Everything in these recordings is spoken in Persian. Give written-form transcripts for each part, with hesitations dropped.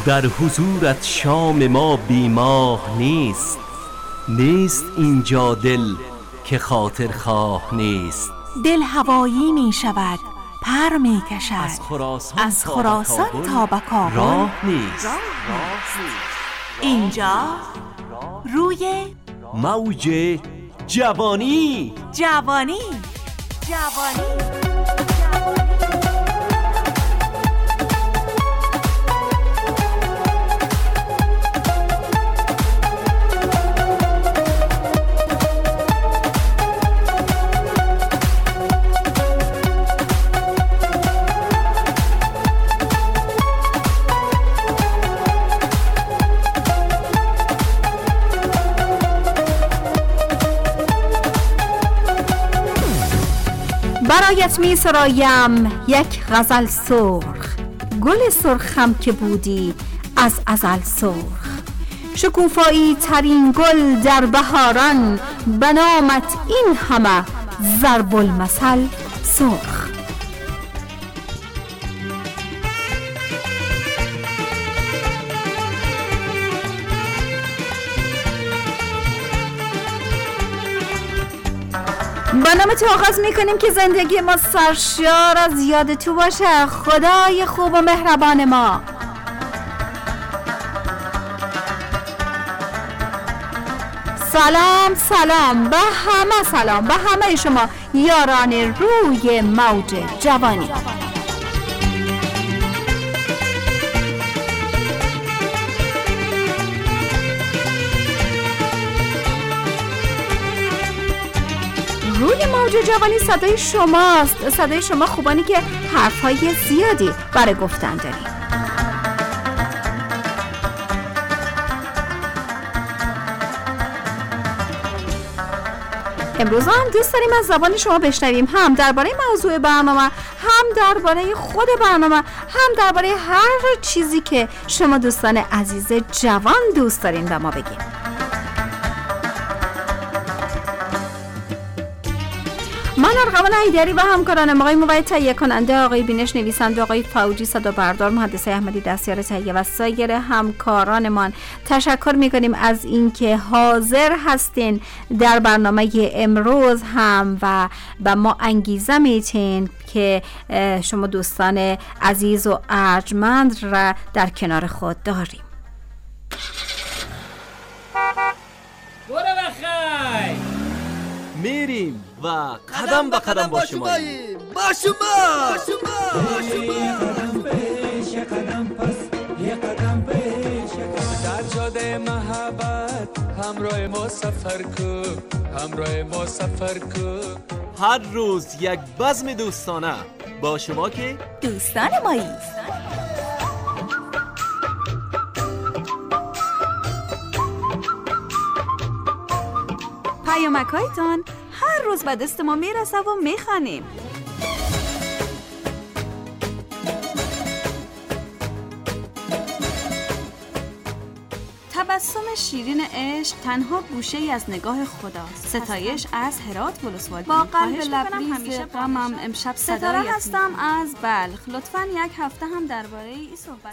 در حضورت شام ما بیماه نیست. نیست اینجا دل که خاطر خواه نیست. دل هوایی می شود، پر می کشد، از خراسان تا به کابل راه نیست. اینجا روی موج جوانی. برایت می سرایم یک غزل سرخ، گل سرخم که بودی از ازل سرخ. شکوفایی ترین گل در بهاران، به نامت این همه ضرب المثل سرخ. با نام تو آغاز میکنیم که زندگی ما سرشار از یاد تو باشه، خدای خوب و مهربان ما. سلام به همه، سلام به همه شما یاران روی موج جوانی. روی موج جوانی صدای شماست، صدای شما خوبانی که حرفهای زیادی برای گفتن دارید. امروز هم دوست داریم از زبان شما بشنویم، هم درباره موضوع برنامه، هم درباره خود برنامه، هم درباره هر چیزی که شما دوستان عزیز جوان دوست دارین به ما بگین. من ارغوان حیدری و همکارانم آقای موید تهیه کننده، آقای بینش نویسنده، آقای فوجی صدا بردار، مهندس احمدی دستیار تهیه و سایر همکارانمان تشکر میکنیم از اینکه حاضر هستین در برنامه امروز هم و به ما انگیزه میتین که شما دوستان عزیز و ارجمند را در کنار خود داریم. برو بخیر میریم و قدم به قدم با شما قدم پیش قدم پس یه قدم پیش در جاده محبت همراه ما سفر کو هر روز یک بزم دوستانه با شما که دوستان مایی. پیامک‌هایتان هر روز به دست ما میرسه و میخوانیم. تبسم شیرین عشق تنها گوشه ای از نگاه خداست. ستایش از هرات ولسوالی. با قلب لبریز غمم امشب ستاره هستم از بلخ. لطفاً یک هفته هم درباره این صحبت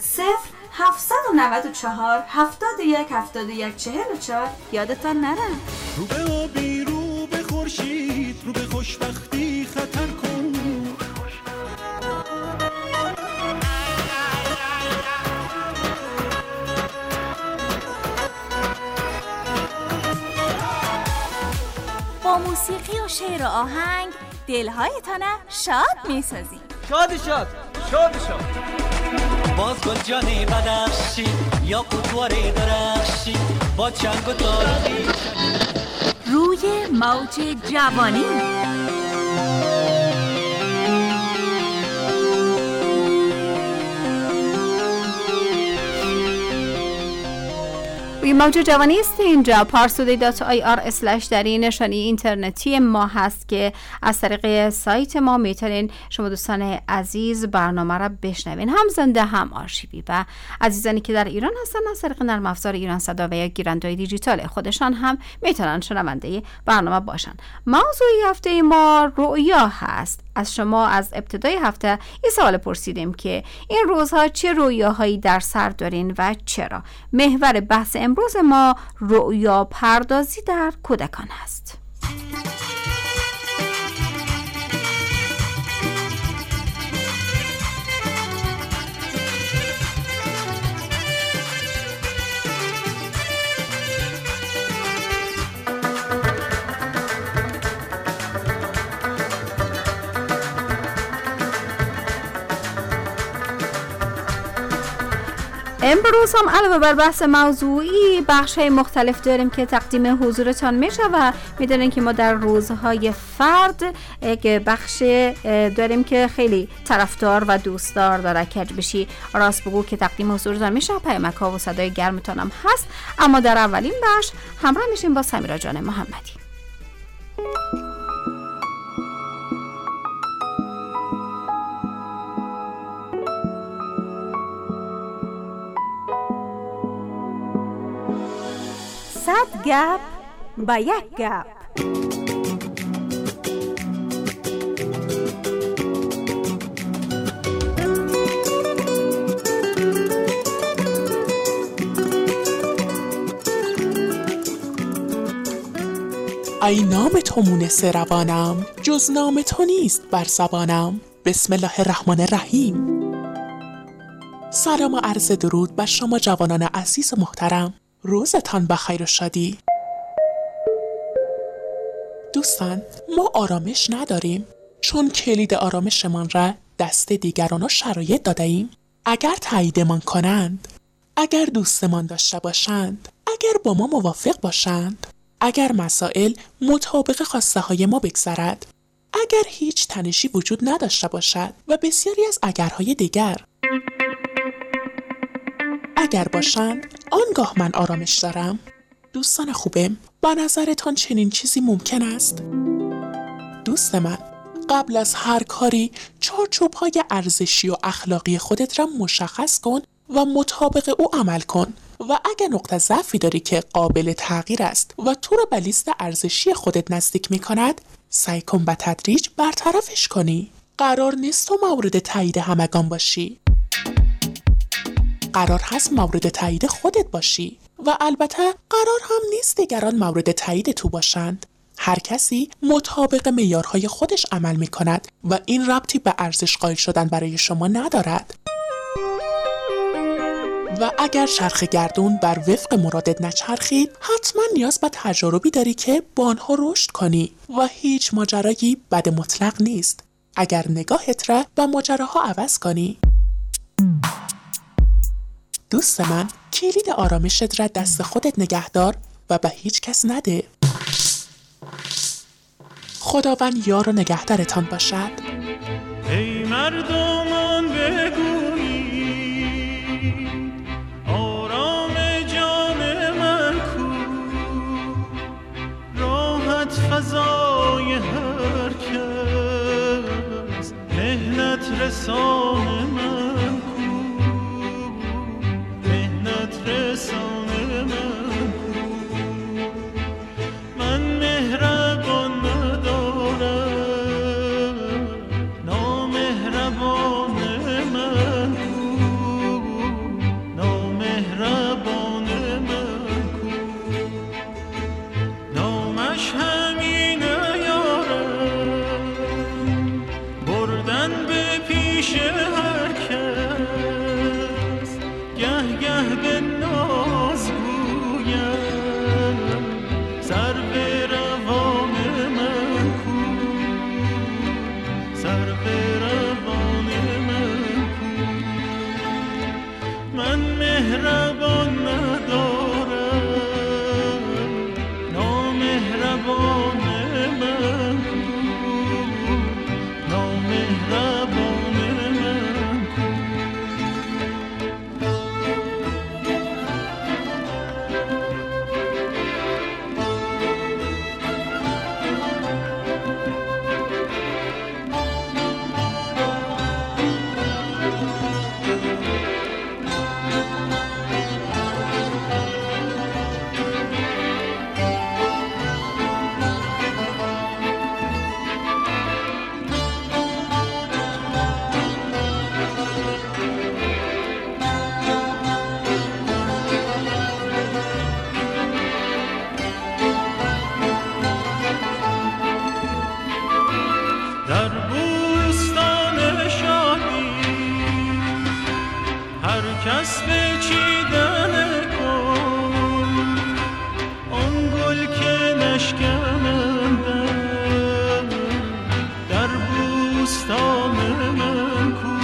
0794 71 71 44 یادتان نره. رو به آبی، رو به خورشید، رو به خوشبختی خطر کن. با موسیقی و شعر و آهنگ دلهایتان شاد میسازیم. شاد باز گل جانی بدخشی یا قطواری درخشی با چنگ و تاریخی روی موج جوانی. روی شنوندگان موج جوانی است. اینجا parstoday.ir/ دری نشانی اینترنتی ما هست که از طریق سایت ما میتونین شما دوستان عزیز برنامه را بشنوین، هم زنده هم آرشیوی. و عزیزانی که در ایران هستن از طریق نرم افزار ایران صدا و یا گیرنده دیجیتال خودشان هم میتونن شنونده برنامه باشن. موضوع هفته ما رؤیا هست. از شما از ابتدای هفته این سوال پرسیدیم که این روزها چه رؤیاهایی در سر دارین و چرا؟ محور بحث امروز ما رؤیا پردازی در کودکان است. امروز هم علاوه بر بحث موضوعی بخش‌های مختلف داریم که تقدیم حضورتان میشه و میدونین که ما در روزهای فرد یک بخش داریم که خیلی طرفدار و دوستدار داره، کج بشی راست بگو، که تقدیم حضورتان میشه. پیامک‌ها و صدای گرمتان هم هست. اما در اولین بخش همراه میشیم با سمیرا جان محمدی. صد گپ با یک گپ. ای نام تو مونس روانم، جز نام تو نیست بر زبانم. بسم الله الرحمن الرحیم. سلام و عرض درود بر شما جوانان عزیز و محترم. روزتان بخیر و شادی. دوستان، ما آرامش نداریم چون کلید آرامشمان را دست دیگران و شرایط داده ایم. اگر تاییدمان کنند، اگر دوستمان داشته باشند، اگر با ما موافق باشند، اگر مسائل مطابق خواسته های ما بگذرد، اگر هیچ تنشی وجود نداشته باشد و بسیاری از اگرهای دیگر اگر باشند، آنگاه من آرامش دارم. دوستان خوبم، با نظرتان چنین چیزی ممکن است؟ دوست من، قبل از هر کاری چارچوب‌های ارزشی و اخلاقی خودت را مشخص کن و مطابق او عمل کن. و اگر نقطه ضعفی داری که قابل تغییر است و تو را به لیست ارزشی خودت نزدیک می‌کند، سعی کن به تدریج برطرفش کنی. قرار نیست تو مورد تایید همگان باشی. قرار هست مورد تایید خودت باشی و البته قرار هم نیست دیگران مورد تایید تو باشند. هر کسی مطابق معیارهای خودش عمل می کند و این ربطی به ارزش قائل شدن برای شما ندارد. و اگر چرخ گردون بر وفق مرادت نچرخید، حتما نیاز به تجاربی داری که با آنها رشد کنی و هیچ ماجرایی بد مطلق نیست اگر نگاهت را به ماجراها عوض کنی. دوست من، کلید آرامشت را دست خودت نگهدار و به هیچ کس نده. خداوند یار و نگهدارتان باشد. ای مردمان بگویید آرام جان من کو، راحت فضای هر کس، مهنت رسان من کو، مهنت رسان من کو. من مهربان ندارم، نامهربان من در بوستان شادی هر کس به چیدن کن آن گل که نشکننده در بوستان من کو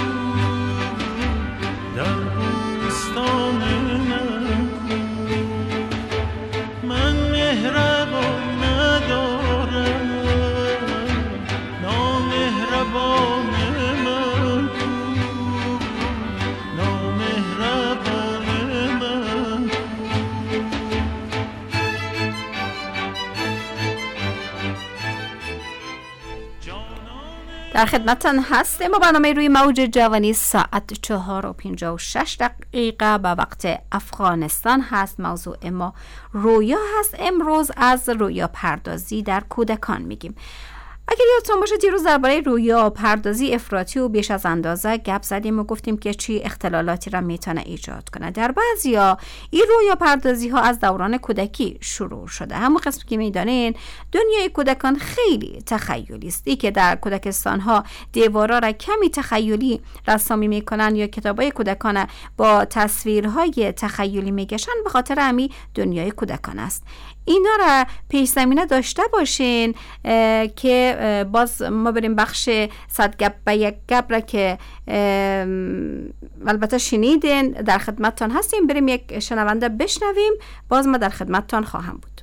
در بوستان من کو من مهربان ندارم نامهربان من کو نامهربان من کو. در خدمتتان هستیم و برنامه روی موج جوانی ساعت 4:56 به وقت افغانستان هست. موضوع ما رویا هست. امروز از رویا پردازی در کودکان میگیم. اگر یادتون باشه دیروز درباره رویا پردازی افراطی و بیش از اندازه گپ زدیم و گفتیم که چی اختلالاتی را میتونه ایجاد کنه. در بعضیا این رویا پردازی ها از دوران کودکی شروع شده. همون قسم که میدانین دنیای کودکان خیلی تخیلی است. ای که در کودکستان ها دیوارا را کمی تخیلی رسامی میکنن یا کتابای کودکان با تصویرهای تخیلی میکشن به خاطر همین دنیای کودکان است. اینا را پیش زمینه داشته باشین که باز ما بریم بخش 100 گپ به یک گپ را که البته شنیدین در خدمتتان هستیم. بریم یک شنونده بشنویم، باز ما در خدمتتان خواهم بود.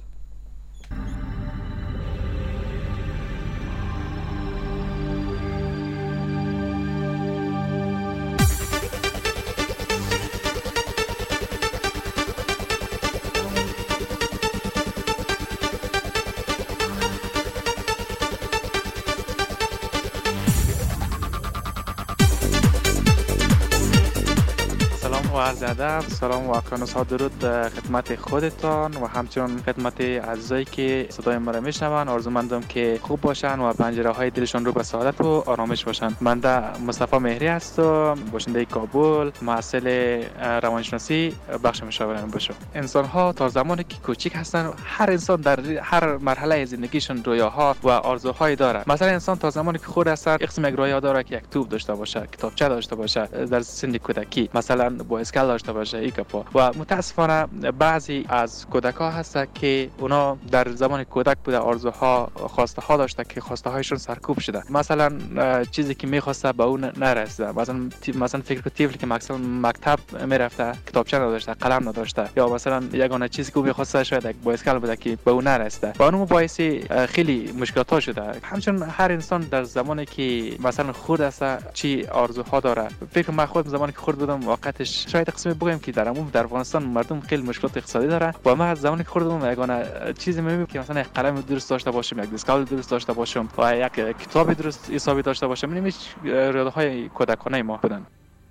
عرض ادب، سلام و اکرانوس ها، درود خدمت خودتان و همچنین خدمت عزیزایی که صدای ما را میشنون. آرزومندم که خوب باشن و پنجره های دلشون رو به سعادت و آرامش باشن. من مصطفی مهری هستم، باشنده کابل، محصل روانشناسی بخش مشاوران باشم. انسان ها تا زمانی که کوچک هستن، هر انسان در هر مرحله زندگیشون رویاها و آرزوهایی داره. مثلا انسان تا زمانی که خود هست یک رویا داره که یک توپ داشته باشه، کتابچه داشته باشه در سن کودکی، مثلا با اسکل داشته باشه ایکاپا. و متاسفانه بعضی از کودک‌ها هست که اونا در زمان کودک بوده آرزوها، خواسته ها داشته که خواسته هایشون سرکوب شده. مثلا چیزی که می‌خواسته به اون نرسیده. مثلا فکر کن طفلی که مثلا مکتب میرفته، کتابچه نداشته، قلم نداشته، یا مثلا یگانه چیزی که می‌خواسته شاید یک بایسکل بوده که به اون نرسیده. و اون باعث خیلی مشکلات شده. همچنین هر انسان در زمانی که مثلا خود است چی آرزوها داره. فکر من خودم زمانی که خود بودم واقعتش شاید قسمی بگم که در عموم در افغانستان مردم خیلی مشکلات اقتصادی داره و من از زمانی که خودم یگانه چیزی می‌بینم که مثلا یک قلم درست داشته باشم، یک دستگاه درست داشته باشم و یک کتاب درست حسابی داشته باشم، این رویاهای کودکانه ما بودن.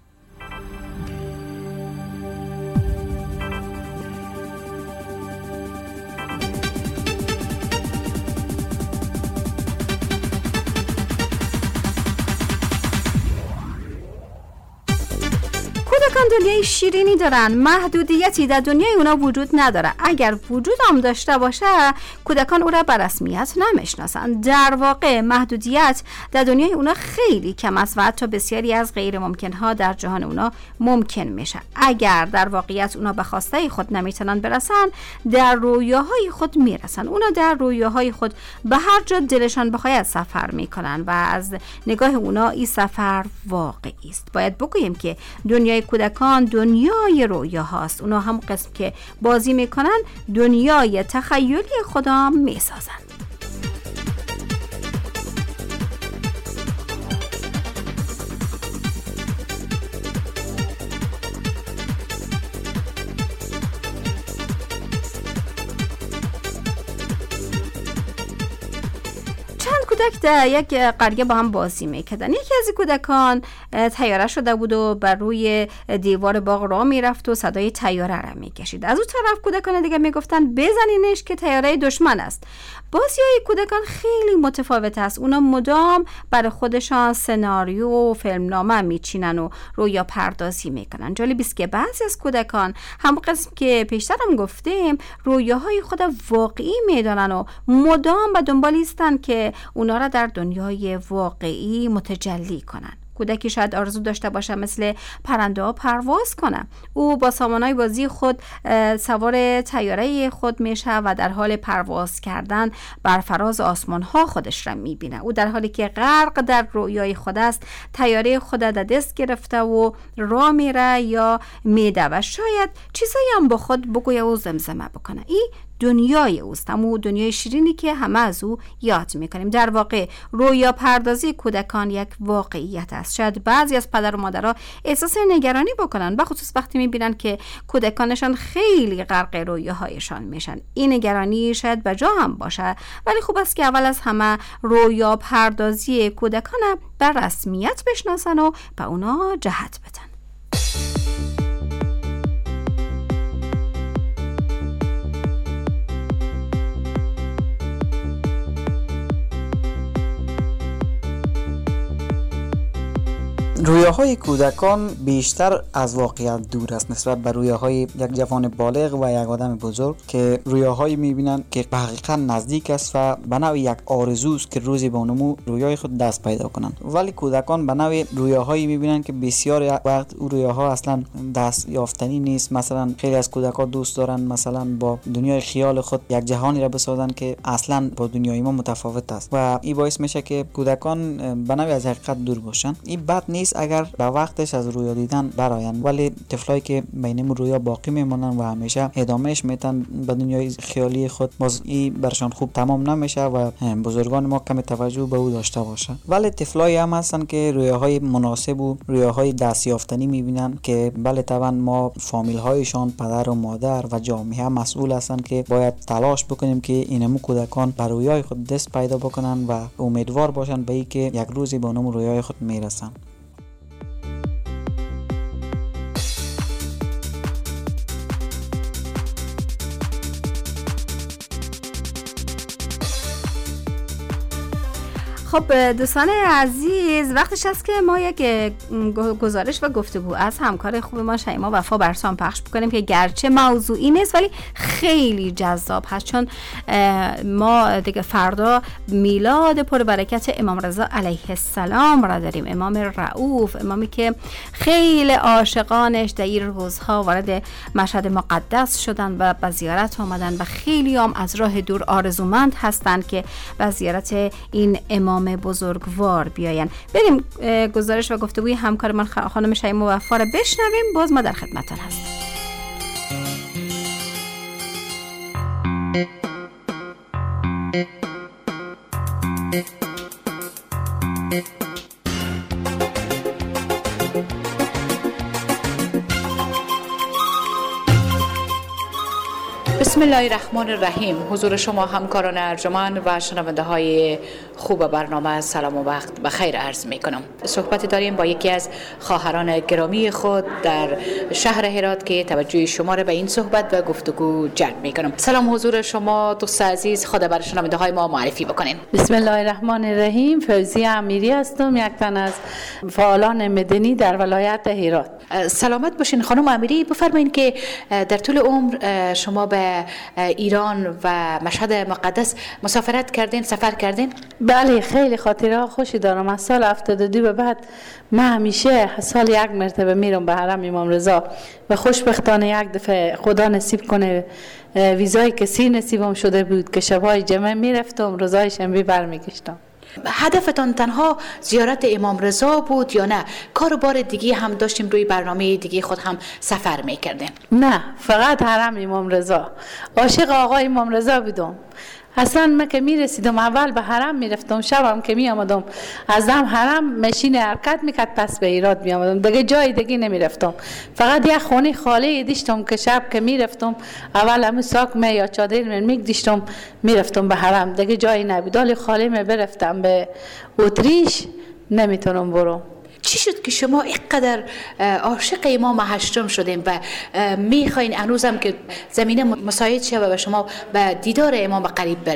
دنیای شیرینی دارن، محدودیتی در دنیای اونا وجود نداره. اگر وجود هم داشته باشه کودکان او را به رسمیت نمیشناسن. در واقع محدودیت در دنیای اونا خیلی کم است و حتی بسیاری از غیر ممکن ها در جهان اونا ممکن میشه. اگر در واقعیت اونا به خواسته خود نمیتونن برسن، در رویاهای خود میرسن. اونا در رویاهای خود به هر جا دلشان بخواهد سفر میکنن و از نگاه اونا این سفر واقعی است. باید بگوییم که دنیای کودکان دنیای رویا هاست. اونا هم قسم که بازی میکنن دنیای تخیلی خدا میسازن. کودک در یک قریه با هم بازی میکردن. یکی از کودکان طیاره شده بود و بر روی دیوار باغ راه میرفت و صدای طیاره را میکشید. از اون طرف کودکان دیگه میگفتن بزنینش که طیاره دشمن است. بازی‌های کودکان خیلی متفاوت است. اونا مدام برای خودشان سناریو و فیلمنامه میچینن و رویا پردازی میکنن. جالب است که بعضی از کودکان هم قسم که پیشترم گفتیم رویاهای خود واقعی میدانن و مدام به دنبال هستن که اونا را در دنیای واقعی متجلی کنن. کودکی شاید آرزو داشته باشه مثل پرنده ها پرواز کنه. او با سامانهای بازی خود سوار طیاره خود میشه و در حال پرواز کردن بر فراز آسمان ها خودش را میبینه. او در حالی که غرق در رویای خود است طیاره خود در دست گرفته و راه میره یا میده و شاید چیزایی هم با خود بگویه و زمزمه بکنه. این دنیای اوست، همون دنیای شیرینی که همه از او یاد میکنیم. در واقع رویا پردازی کودکان یک واقعیت است. شاید بعضی از پدر و مادرها احساس نگرانی بکنن، به خصوص وقتی میبینن که کودکانشان خیلی غرق رویاهایشان میشن. این نگرانی شاید بجا هم باشه، ولی خوب است که اول از همه رویا پردازی کودکان بر رسمیت بشناسن و به اونا جهت بدن. رویاهای کودکان بیشتر از واقعیت دور است نسبت به رویاهای یک جوان بالغ و یک آدم بزرگ که رویاهایی میبینند که به حقیقت نزدیک است و به نوع یک آرزوست که روزی به اونمو رویای خود دست پیدا کنند. ولی کودکان به نوع رویاهایی میبینند که بسیار وقت او رویاها اصلا دست یافتنی نیست. مثلا خیلی از کودکان دوست دارن مثلا با دنیای خیال خود یک جهانی را بسازن که اصلا با دنیای ما متفاوت است و این باعث میشه که کودکان به نوع از حقیقت دور باشن. این بد نیست اگر به وقتش از رویا دیدن برآیند، ولی طفلایی که بین رویا باقی میمونن و همیشه ادامهش میتن به دنیای خیالی خود، باز این برشان خوب تمام نمیشه و بزرگان ما کم توجه به او داشته باشه. ولی طفلایی هم هستن که رویاهای مناسب و رویاهای دست یافتنی میبینن که بله طبعا ما فامیل هایشان، پدر و مادر و جامعه مسئول هستن که باید تلاش بکنیم که اینمو کودکان بر رویای خود دست پیدا بکنن و امیدوار باشن به اینکه یک روزی به اونم رویای خود میرسن. خب دوستان عزیز، وقتش است که ما یک گزارش و گفتگو از همکار خوب ما شیما وفا برسان پخش بکنیم که گرچه موضوعی نیست ولی خیلی جذاب هست، چون ما دیگه فردا میلاد پربرکت امام رضا علیه السلام را داریم. امام رؤوف، امامی که خیلی عاشقانش در این روزها وارد مشهد مقدس شدن و به زیارت آمدن و خیلی هم از راه دور آرزومند هستند که به زیارت این امام بزرگوار بیاین. بریم گزارش و گفتگوی همکار من خانم شیما وفا را بشنویم، باز ما در خدمتتان هستیم. بسم الله الرحمن الرحیم. حضور شما همکاران ارجمند و شنونده های خوب برنامه سلام و وقت بخیر عرض می کنم. صحبت داریم با یکی از خواهران گرامی خود در شهر هرات که توجه شما را به این صحبت و گفتگو جلب می کنم. سلام حضور شما دوست عزیز، خود بر شنونده های ما معرفی بکنین. بسم الله الرحمن الرحیم. فوزیه امیری هستم، یک تن از فعالان مدنی در ولایت هرات. سلامت باشین خانم امیری. بفرمایید که در طول عمر شما به ایران و مشهد مقدس مسافرت کردین، سفر کردین؟ بله، خیلی خاطره خوشی دارم. از سال 72 به بعد من همیشه سال یک مرتبه میرم به حرم امام رضا و خوشبختانه یک دفعه خدا نصیب کنه ویزای کسی نصیبم شده بود که شبای جمعه میرفتم، روزای شنبه برمیگشتم. هدفتان تنها زیارت امام رضا بود یا نه کار و بار دیگه هم داشتیم، روی برنامه دیگه خود هم سفر میکردیم؟ نه، فقط حرم امام رضا. عاشق آقا امام رضا بودم. اصلا من که می رسیدم اول به حرم می رفتم، شبم که می آمدم از حرم ماشین حرکت میکرد پس به ایراد می آمدم، دیگه جای دیگه نمی رفتم. فقط یک خونه خالی داشتم که شب که می رفتم اول همون ساک یا چادر من می داشتم می رفتم به حرم، دیگه جایی نبود. ولی خالی می برفتم به اتریش نمیتونم برم. چی شد که شما اینقدر عاشق امام هشتم شدین و میخواین هنوزم که زمینه مساعد شه و شما به دیدار امام قریب بروین؟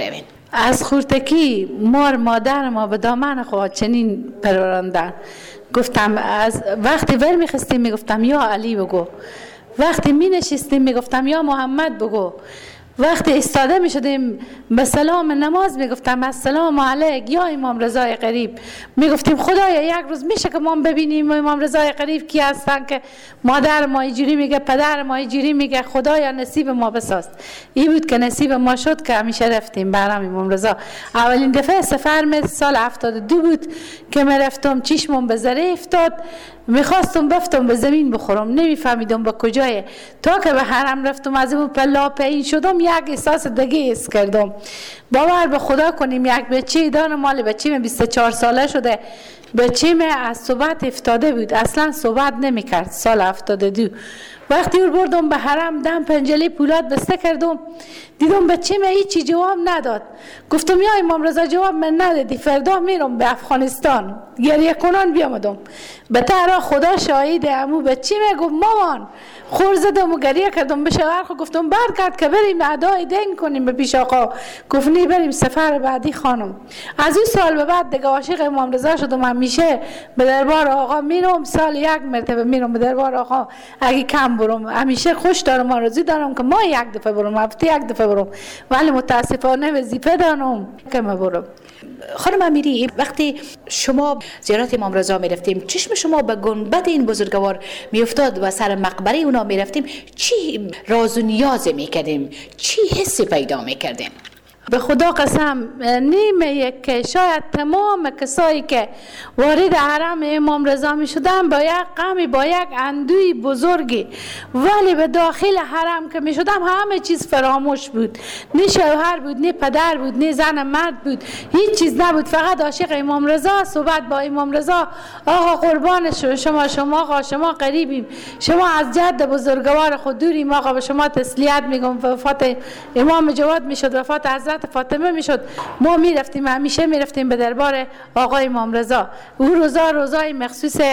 از خورتکی مادر ما به دامن خود چنین پروراندن. گفتم از وقتی ور میخستیم میگفتم یا علی بگو، وقتی می نشستیم میگفتم یا محمد بگو، وقتی استاده می شدیم به سلام نماز می گفتم السلام علیک یا امام رضای قریب. می گفتیم خدایا یک روز میشه که ما ببینیم امام رضای قریب کی هستن که مادر ما اینجوری میگه، پدر ما اینجوری میگه، خدایا نصیب ما بساز. این بود که نصیب ما شد که همیشه رفتیم برام امام رضا. اولین دفعه سفر سال 72 بود که می رفتم، چشمم به ذره افتاد، میخواستم بفتم به زمین بخورم، نمیفهمیدم به کجای. تا که به حرم رفتم از اون پلا پایین شدم یک احساس دیگه حس کردم. باور به خدا کنیم یک بچه دانم مال بچه 24 ساله شده، بچه از صحبت افتاده بود، اصلا صحبت نمیکرد. سال 72 وقتی رو بردم به حرم دم پنجله پولاد بسته کردم، دیدم بچه من هیچی جواب نداد. گفتم یا امام رضا جواب من ندادی، فردا میرم به افغانستان گریه کنان بیامدم. به ترا خدا شاهده امو بچه من گفت مامان خور زدم و گریه کردم. به شوهر گفتم برگرد که بریم ادای دین کنیم به پیش آقا. گفت نی بریم سفر بعدی خانم. از اون سال به بعد دیگه عاشق امام رضا شدم، همیشه به دربار آقا میرم، سال یک مرتبه میرم به دربار آقا اگه کم برم. همیشه خوش دارم، آرزو دارم که ما یک دفعه برم، هفته یک دفعه برم، ولی متاسفانه وظیفه دارم که ما برم. خانم امیری، وقتی شما زیارت امام رضا می رفتیم، چشم شما به گنبد این بزرگوار می افتاد و سر مقبره اونا می رفتیم، چی راز و نیاز می کردیم؟ چی حسی پیدا می کردیم؟ به خدا قسم نیمه که شاید تمام کسایی که وارد حرم امام رضا می شدن با یک غمی، با یک اندوی بزرگی، ولی به داخل حرم که می شدم همه چیز فراموش بود. نه شوهر بود، نه پدر بود، نه زن مرد بود، هیچ چیز نبود، فقط عاشق امام رضا، صحبت با امام رضا. آقا قربان شما آقا شما قریبیم، شما از جد بزرگوار خود دوریم، آقا به شما تسلیت میگم. وفات امام جواد می شد، وفات حضرت فاطمه میشد، ما میرفتیم، همیشه میرفتیم به دربار آقا امام رضا. او روزای مخصوص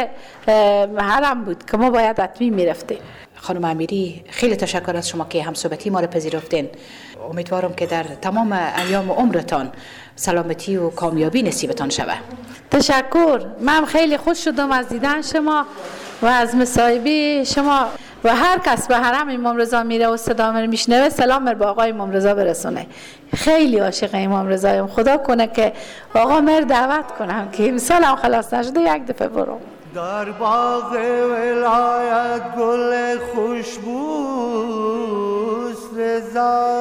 حرم بود که ما باید حتمی میرفتیم. خانم امیری، خیلی تشکر از شما که همصحبتی ما را پذیرفتین. امیدوارم که در تمام ایام عمرتان سلامتی و کامیابی نصیبتان شود. تشکر، من خیلی خوش شدم از دیدن شما و از مصاحبه شما. و هر کس به حرم امام رضا میره و صدا من میشنوه سلام به آقا امام رضا برسونه. خیلی عاشق امام رضایم، خدا کنه که آقا مر دعوت کنم که امسال هم خلاص نشده یک دفعه برم. در باغ ولایت گل خوشبوست رضا،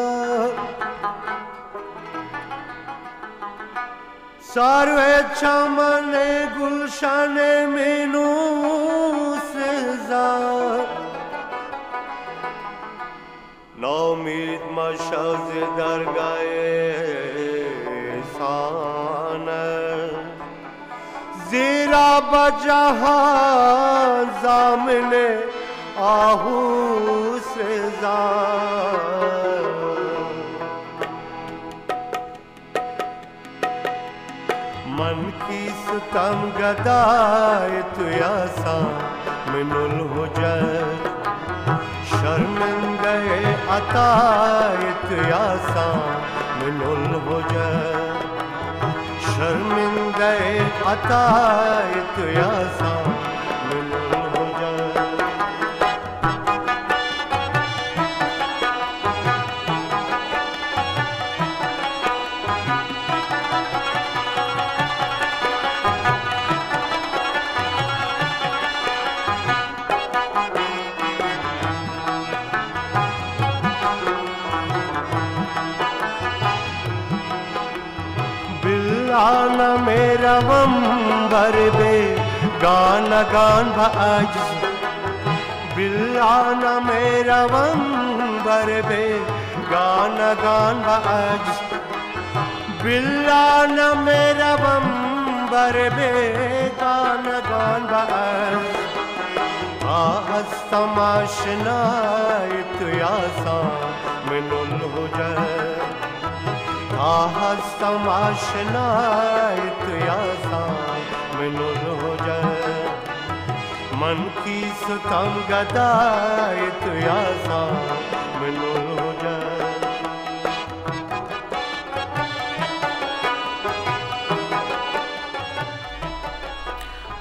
سرو چمن گلشن مینوس رضا، نامید مشاز درگاه سانه، زیرا بجهان زامن آهوس رضا. من کی ستم گدای تو یاسا من الحجت، شرمنده عطای تو یاسا من الحجت، شرمنده عطای تو یاسا من الحجت. आना मेरा वंबर बे गाना गान भाज, बिल्लाना मेरा वंबर बे गाना गान भाज, बिल्लाना मेरा वंबर बे गाना गान भाज. आस्तमाशनाय तु यासा मिनुल हुजर, आस्तमाशनाय तु यासा मिनुल हुजर, मन की सुतम गदाय तु यासा मिनुल हुजर.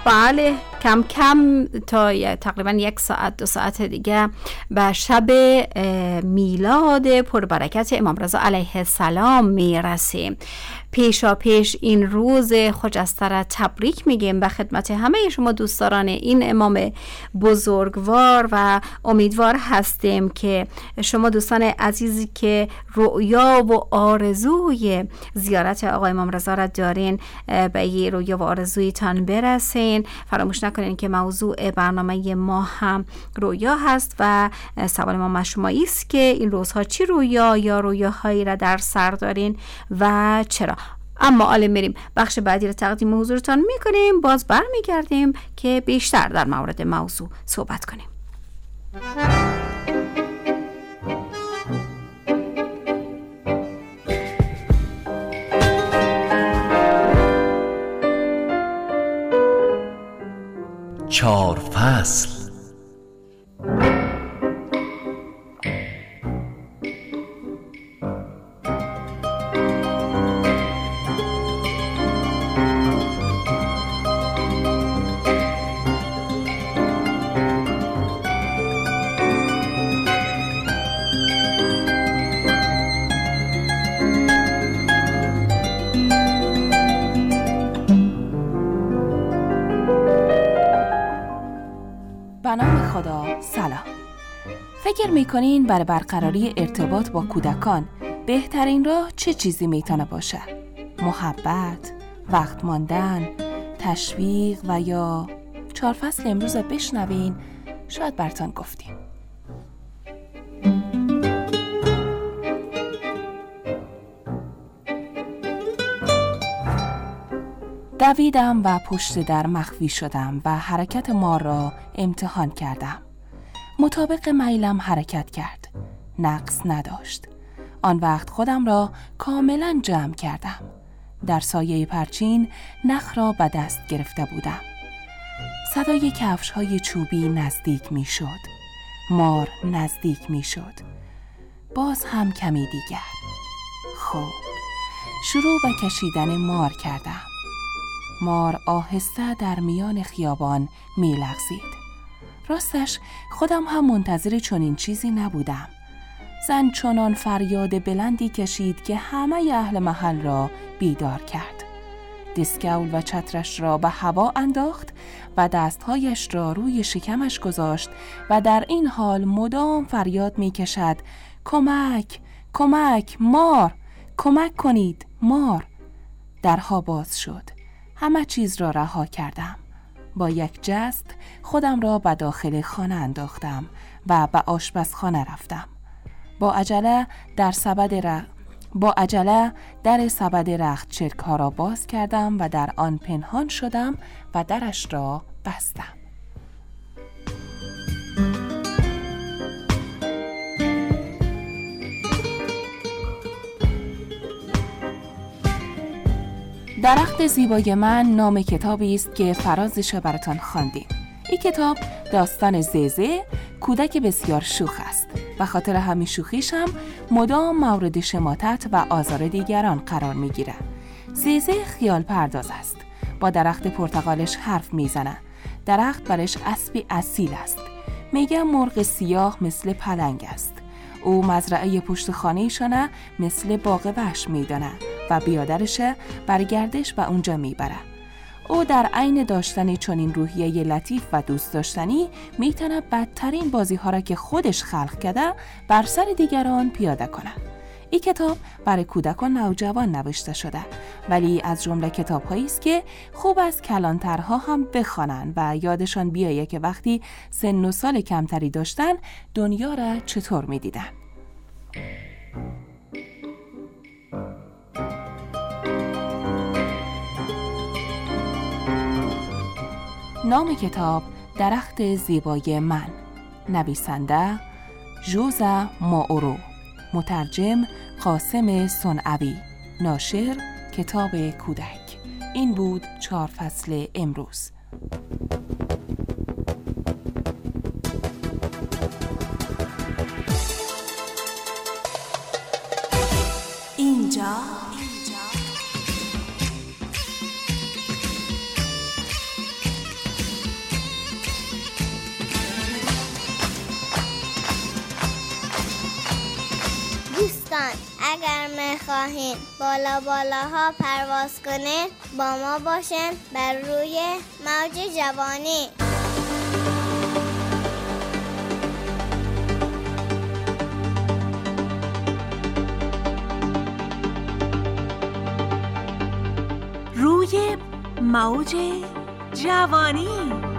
بله، کم کم تا تقریبا 1 ساعت 2 ساعت دیگه به شب میلاد پربرکت امام رضا علیه السلام میرسیم. پیشا پیش این روز خجسته را تبریک میگیم به خدمت همه شما دوستداران این امام بزرگوار و امیدوار هستیم که شما دوستان عزیزی که رؤیا و آرزوی زیارت آقای امام رضا را دارین به این رؤیا و آرزویتان برسین. فراموش نکنین که موضوع برنامه ما هم رؤیا هست و سوال ما شما است که این روزها چی رؤیا یا رؤیاهایی را در سر دارین و چرا. اما حالا میریم بخش بعدی رو تقدیم حضورتان میکنیم، باز برمیگردیم که بیشتر در مورد موضوع صحبت کنیم. چهار فصل. به نام خدا. سلام. فکر میکنین برای برقراری ارتباط با کودکان بهترین راه چه چیزی میتونه باشه؟ محبت، وقت ماندن، تشویق و یا 4 فصل امروز بشنوین شاید براتون گفتیم. دویدم و پشت در مخفی شدم و حرکت ما را امتحان کردم. مطابق میلم حرکت کرد. نقص نداشت. آن وقت خودم را کاملا جمع کردم. در سایه پرچین نخ را به دست گرفته بودم. صدای کفش‌های چوبی نزدیک می شد. مار نزدیک می شد. باز هم کمی دیگر. خب، شروع به کشیدن مار کردم. مار آهسته در میان خیابان می لغزید. راستش خودم هم منتظر چنین چیزی نبودم. زن چنان فریاد بلندی کشید که همه اهل محل را بیدار کرد. دیسکول و چترش را به هوا انداخت و دستهایش را روی شکمش گذاشت و در این حال مدام فریاد می کشد: کمک! کمک! مار! کمک کنید! مار! درها باز شد. همه چیز را رها کردم. با یک جست خودم را به داخل خانه انداختم و به آشپزخانه رفتم. با عجله در سبد رخت چرک ها را باز کردم و در آن پنهان شدم و درش را بستم. درخت زیبای من نام کتابی است که فرازش براتان خواندیم. این کتاب داستان زیزه، کودک بسیار شوخ است. و خاطر همین شوخیش هم مدام مورد شماتت و آزار دیگران قرار میگیره. زیزه خیال پرداز است. با درخت پرتقالش حرف میزنه. درخت برش اسبی اصیل است. میگه مرغ سیاه مثل پلنگ است. او مزرعه پشت خانه‌شانه مثل باغ وحش میدانه و بیادرشه برگردش و اونجا میبره. او در عین داشتن چنین روحیه لطیف و دوست داشتنی میتونه بدترین بازی‌ها را که خودش خلق کرده بر سر دیگران پیاده کنه. این کتاب برای کودکان نوجوان نوشته شده، ولی از جمله کتاب‌هایی است که خوب است کلانترها هم بخوانند و یادشان بیایه که وقتی سن و سال کمتری داشتن دنیا را چطور می‌دیدن. نام کتاب درخت زیبای من. نویسنده ژوزه ماورو. مترجم قاسم صنعوی. ناشر کتاب کودک. این بود 4 فصل امروز. اینجا بخواهین بالا بالاها پرواز کنین با ما باشین بر روی موج جوانی. روی موج جوانی.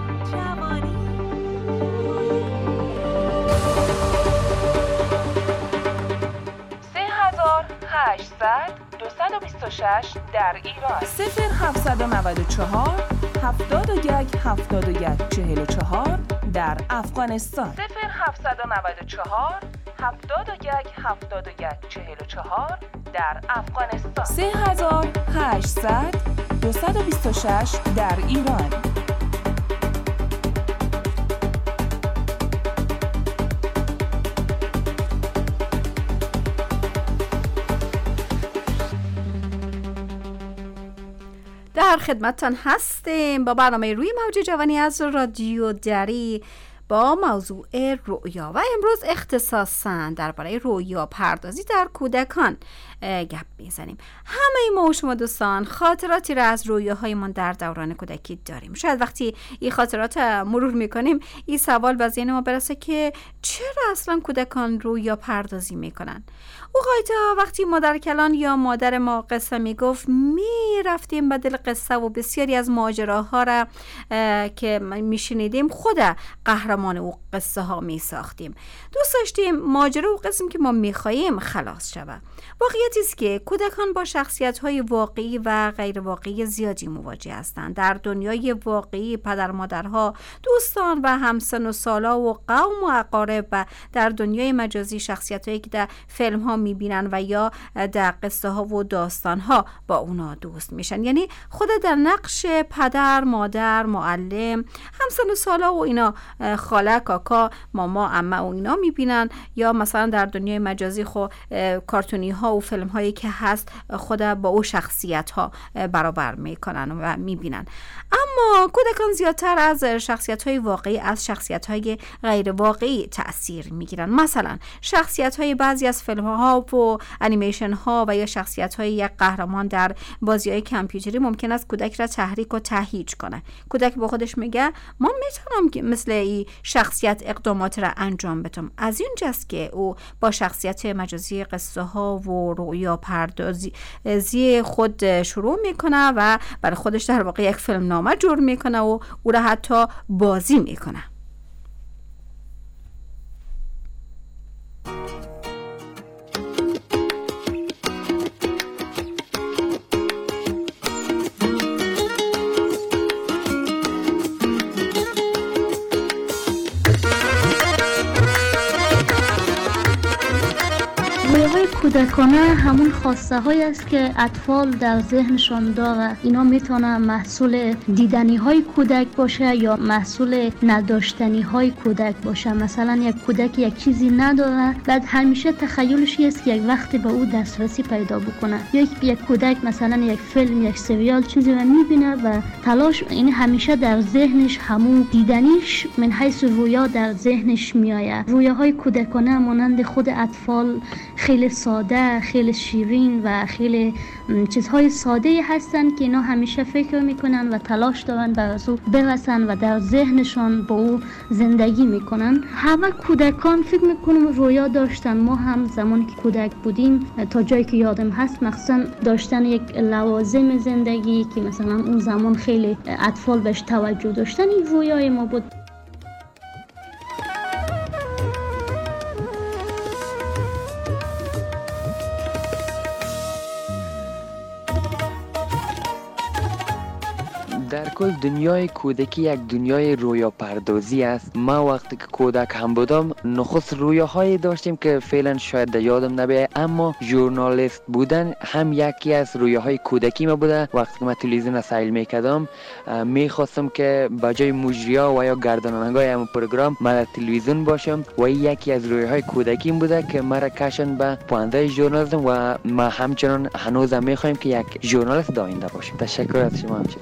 3800 در ایران. 0794 71 44 در افغانستان. 0794 71 44 در افغانستان. 3800 226 در ایران. در خدمتتان هستیم با برنامه روی موج جوانی از رادیو دری با موضوع رؤیا و امروز اختصاصاً درباره رؤیا پردازی در کودکان گپ میزنیم. همه ما و شما دوستان خاطراتی را از رویاهایمان در دوران کودکی داریم. شاید وقتی این خاطرات مرور میکنیم این سوال به ذهن ما برسه که چرا اصلا کودکان رویا پردازی میکنن؟ اوقات وقتی مادر کلان یا مادر ما قصه میگفت میرفتیم به دل قصه و بسیاری از ماجراها را که میشنیدیم خود قهرمان او قصه ها میساختیم. دوست داشتیم ماجرا و قسم که ما میخواییم خلاص شود. واقعیتی است که کودکان با شخصیت‌های واقعی و غیر واقعی زیادی مواجه هستند. در دنیای واقعی پدر مادرها، دوستان و همسن و سالا و قوم و اقارب و در دنیای مجازی شخصیت‌هایی که در فیلم‌ها می‌بینن و یا در قصه‌ها و داستان‌ها با اونا دوست میشن. یعنی خود در نقش پدر، مادر، معلم، همسن و سالا و اینا، خاله، کاکا، ماما، عمه و اینا می‌بینن یا مثلا در دنیای مجازی خود کارتونی‌ها و فیلم‌هایی که هست خود با او شخصیت‌ها برابر می‌کنن و می‌بینن. اما کودکان زیادتر از شخصیت‌های واقعی از شخصیت‌های غیر واقعی تأثیر می‌گیرن. مثلا شخصیت‌های بعضی از فیلم‌ها و انیمیشن‌ها و یا شخصیت‌های یک قهرمان در بازی‌های کامپیوتری ممکن است کودک را تحریک و تهییج کنه. کودک با خودش میگه ما میتونم که مثل این شخصیت اقدامات را انجام بدم. از اینجاست که او با شخصیت مجازی قصه‌ها و رؤیا پردازی خود شروع میکنه و برای خودش در واقع یک فیلم نامه جور میکنه و او را حتی بازی میکنه. کودکانه همون خواسته هایی است که اطفال در ذهنشان داره. اینا میتونه محصول دیدنی های کودک باشه یا محصول نداشتنی های کودک باشه. مثلا یک کودک یک چیزی نداره بعد همیشه تخیلش است که یک وقتی به او دسترسی پیدا بکنه. یک کودک مثلا یک فیلم یک سریال چیزی رو میبینه و تلاش این همیشه در ذهنش همون دیدنیش من حیث رویا در ذهنش میآید. رویاهای کودکانه مانند خود اطفال خیلی ساده، خیلی شیرین و خیلی چیزهای ساده هستن که اینا همیشه فکر میکنن و تلاش دارن برای او برسن و در ذهنشان با او زندگی میکنن. همه کودکان فکر میکنم رویا داشتن. ما هم زمانی که کودک بودیم تا جایی که یادم هست مخصوصا داشتن یک لوازم زندگی که مثلا اون زمان خیلی اطفال بهش توجه داشتن. این رویای ما بود. در کل دنیای کودکی یک دنیای رویا پردازی است. ما وقتی که کودک هم بودم نخست رویاهایی داشتیم که فعلا شاید یادم نبیه، اما ژورنالیست بودن هم یکی از رویاهای کودکی ما بوده. وقتی که من تلویزیون سیل میکردم میخواستم که بجای مجریا و یا گردانندگان هم پروگرام من تلویزیون باشم و یکی از رویاهای کودکی بوده که مرا کشن به پوانده ژورنالیسم و ما همچنان هنوزم میخوایم که یک ژورنالیست آینده باشیم. تشکر از شما همچنان.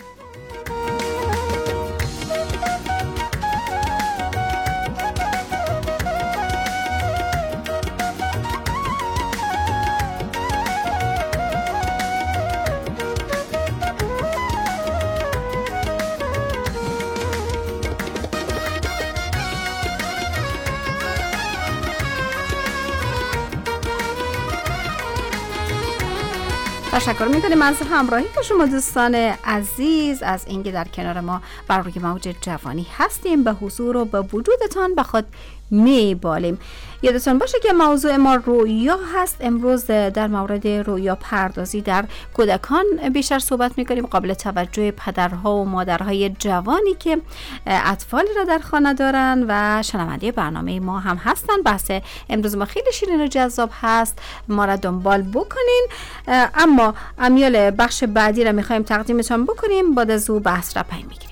تشکر میکنیم از همراهی که شما دوستان عزیز، از اینکه در کنار ما بر روی موج جوانی هستیم. به حضور و به وجودتان به خود میبالیم. یادتون باشه که موضوع ما رویا هست. امروز در مورد رویا پردازی در کودکان بیشتر صحبت میکنیم. قابل توجه پدرها و مادرهای جوانی که اطفالی را در خانه دارن و شنونده برنامه ما هم هستن. بحث امروز ما خیلی شیرین و جذاب هست، ما را دنبال بکنین. اما امیال بخش بعدی را میخوایم تقدیمتان بکنیم. بعد از او بحث را پی میگیریم.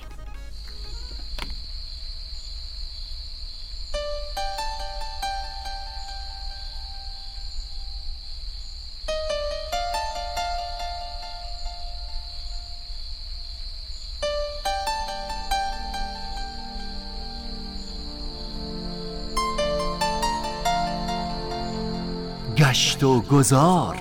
گشت و گذار.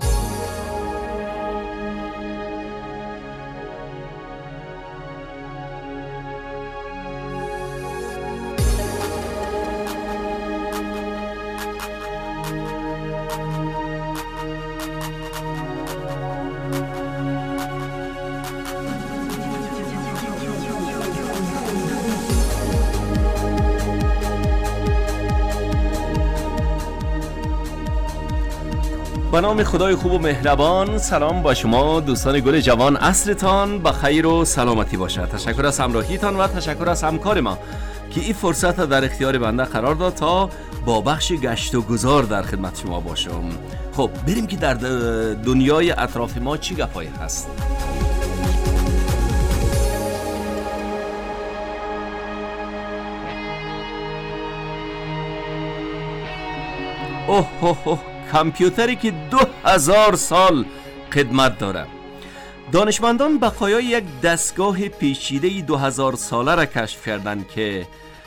به نام خدای خوب و مهربان. سلام با شما دوستان گل جوان. عصرتان به خیر و سلامتی باشد. تشکر از همراهیتان و تشکر از همکار ما که این فرصت در اختیار بنده قرار داد تا با بخش گشت و گذار در خدمت شما باشم. خب بریم که در دنیای اطراف ما چی گپایی هست. اوه کامپیوتری که 2000 سال خدمت داره. دانشمندان بقایای یک دستگاه پیچیده 2000 ساله را کشف کردند که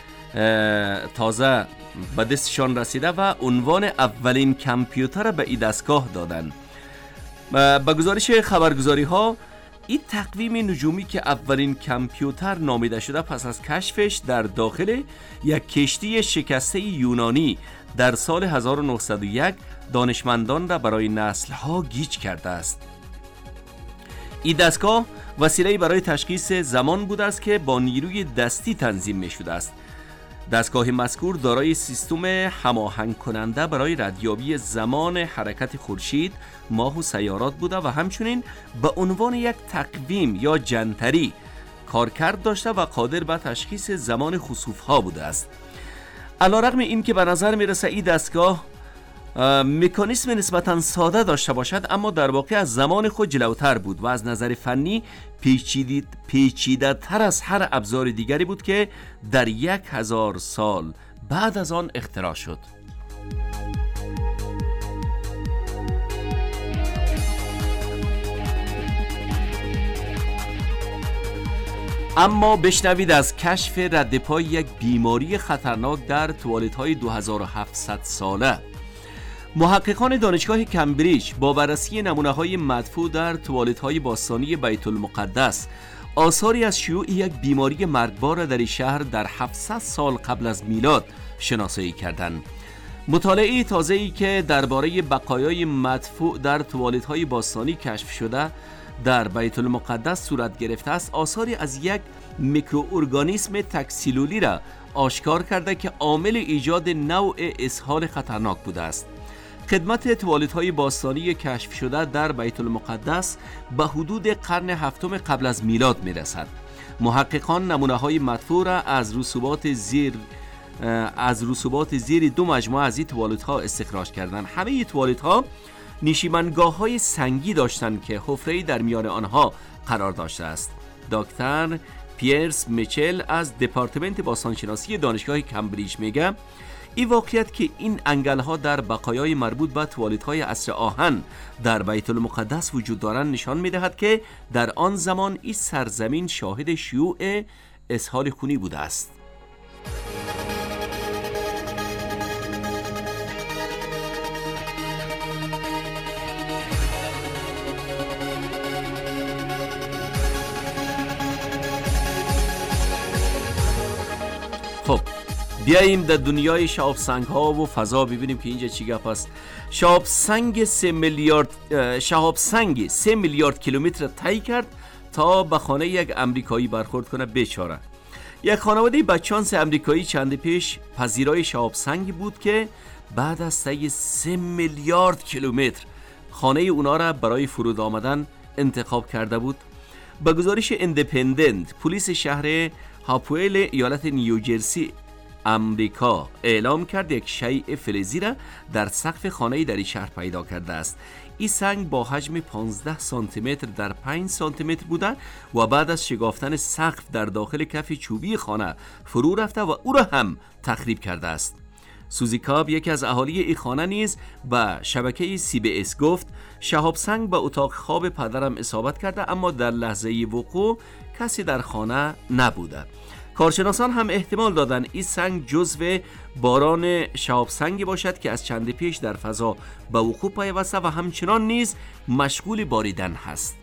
تازه به دستشان رسیده و عنوان اولین کامپیوتر به این دستگاه دادن. به گزارش خبرگزاری ها این تقویم نجومی که اولین کامپیوتر نامیده شده پس از کشفش در داخل یک کشتی شکسته یونانی در سال 1901 دانشمندان را برای نسل‌ها گیج کرده است. این دستگاه وسیله‌ای برای تشخیص زمان بوده است که با نیروی دستی تنظیم می‌شده است. دستگاه مذکور دارای سیستم هماهنگ کننده برای ردیابی زمان حرکت خورشید، ماه و سیارات بوده و همچنین به عنوان یک تقویم یا جنتری کارکرد داشته و قادر به تشخیص زمان خسوف‌ها بوده است. علی‌رغم این که به نظر میرسه این دستگاه مکانیسم نسبتاً ساده داشته باشد، اما در واقع از زمان خود جلوتر بود و از نظر فنی پیچیده تر از هر ابزار دیگری بود که در 1000 سال بعد از آن اختراع شد. اما بشنوید از کشف ردپای یک بیماری خطرناک در توالت‌های 2700 ساله. محققان دانشگاه کمبریج با بررسی نمونه‌های مدفوع در توالت‌های باستانی بیت المقدس آثاری از شیوع یک بیماری مرگبار در این شهر در 700 سال قبل از میلاد شناسایی کردند. مطالعه تازه‌ای که درباره بقایای مدفوع در توالت‌های باستانی کشف شده در بیت المقدس صورت گرفته است، آثاری از یک میکروارگانیسم تکسلولی را آشکار کرده که عامل ایجاد نوع اسهال خطرناک بوده است. خدمت توالت‌های باستانی کشف شده در بیت المقدس به حدود قرن هفتم قبل از میلاد میرسد. محققان نمونه‌های مدفوع را از رسوبات زیر دو مجموعه از این توالت‌ها استخراج کردند. همه این توالت‌ها نشیمنگاه‌های سنگی داشتند که حفره‌ای در میان آنها قرار داشته است. دکتر پیرس میچل از دپارتمنت باستانشناسی دانشگاه کمبریج میگه این واقعیت که این انگل‌ها در بقایای مربوط به توالت‌های عصر آهن در بیت المقدس وجود دارند نشان می‌دهد که در آن زمان این سرزمین شاهد شیوع اسهال خونی بوده است. خب بیاییم در دنیای شهاب سنگ ها و فضا ببینیم که اینجا چی گپ است. شهاب سنگ 3 میلیارد کیلومتر طی کرد تا به خانه یک امریکایی برخورد کنه. بیچاره. یک خانواده بچانس امریکایی چند پیش پذیرای شهاب سنگی بود که بعد از طی 3 میلیارد کیلومتر خانه اونا را برای فرود آمدن انتخاب کرده بود. به گزارش اندپندنت، پلیس شهر هاپوئل ایالت نیوجرسی امریکا اعلام کرد یک شیء فلزی را در سقف خانه‌ای در این شهر پیدا کرده است. این سنگ با حجم 15 سانتی متر در 5 سانتی متر بوده و بعد از شکافتن سقف در داخل کف چوبی خانه فرو رفته و او را هم تخریب کرده است. سوزی کاب، یکی از اهالی این خانه، نیز به شبکه CBS گفت شهاب سنگ به اتاق خواب پدرم اصابت کرده، اما در لحظه وقوع کسی در خانه نبوده. کارشناسان هم احتمال دادن این سنگ جزو باران شهاب سنگی باشد که از چند پیش در فضا به وقوع پیوسته و همچنان نیز مشغول باریدن هست.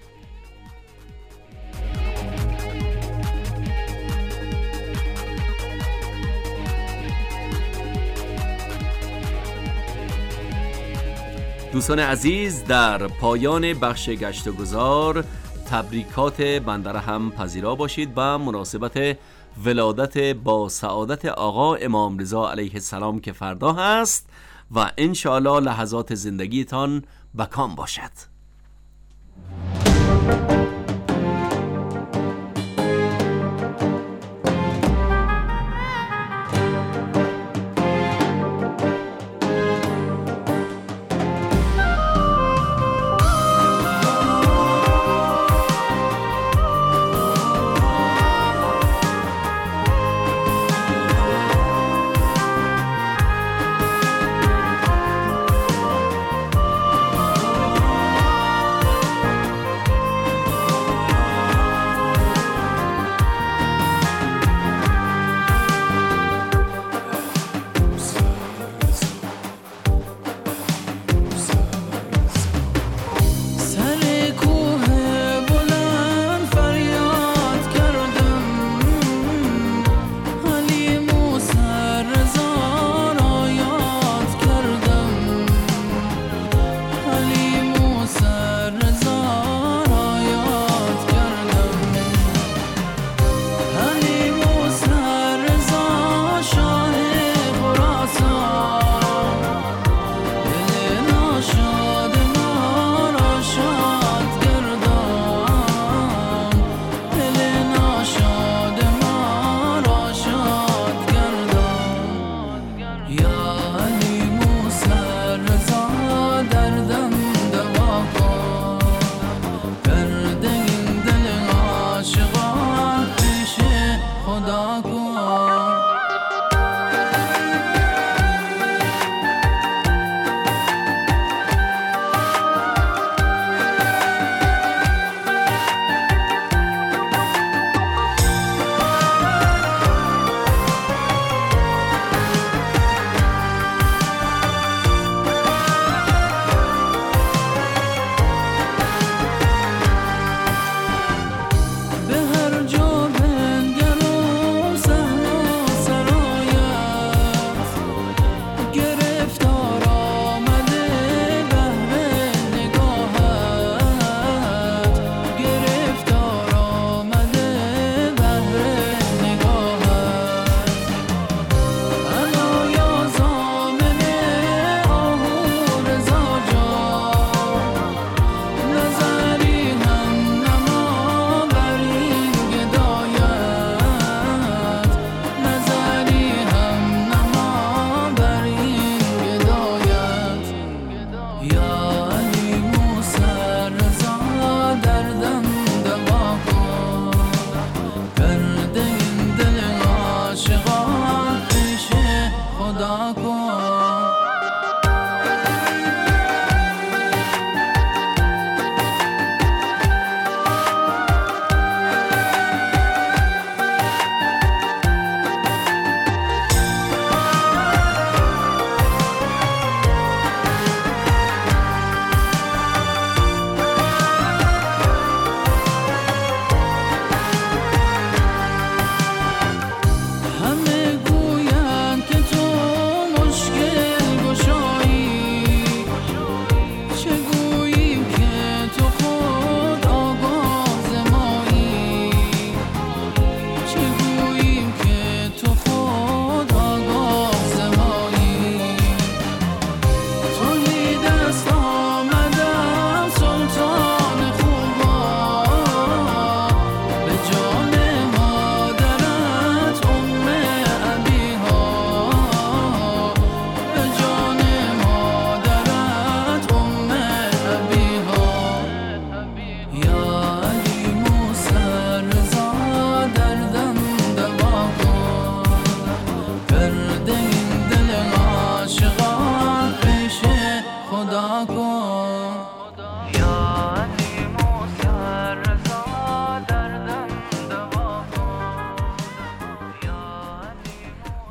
دوستان عزیز، در پایان بخش گشت و گذار تبریکات بنده را هم پذیرا باشید به مناسبت ولادت با سعادت آقا امام رضا علیه السلام که فردا هست و انشاءالله لحظات زندگیتان بکام باشد.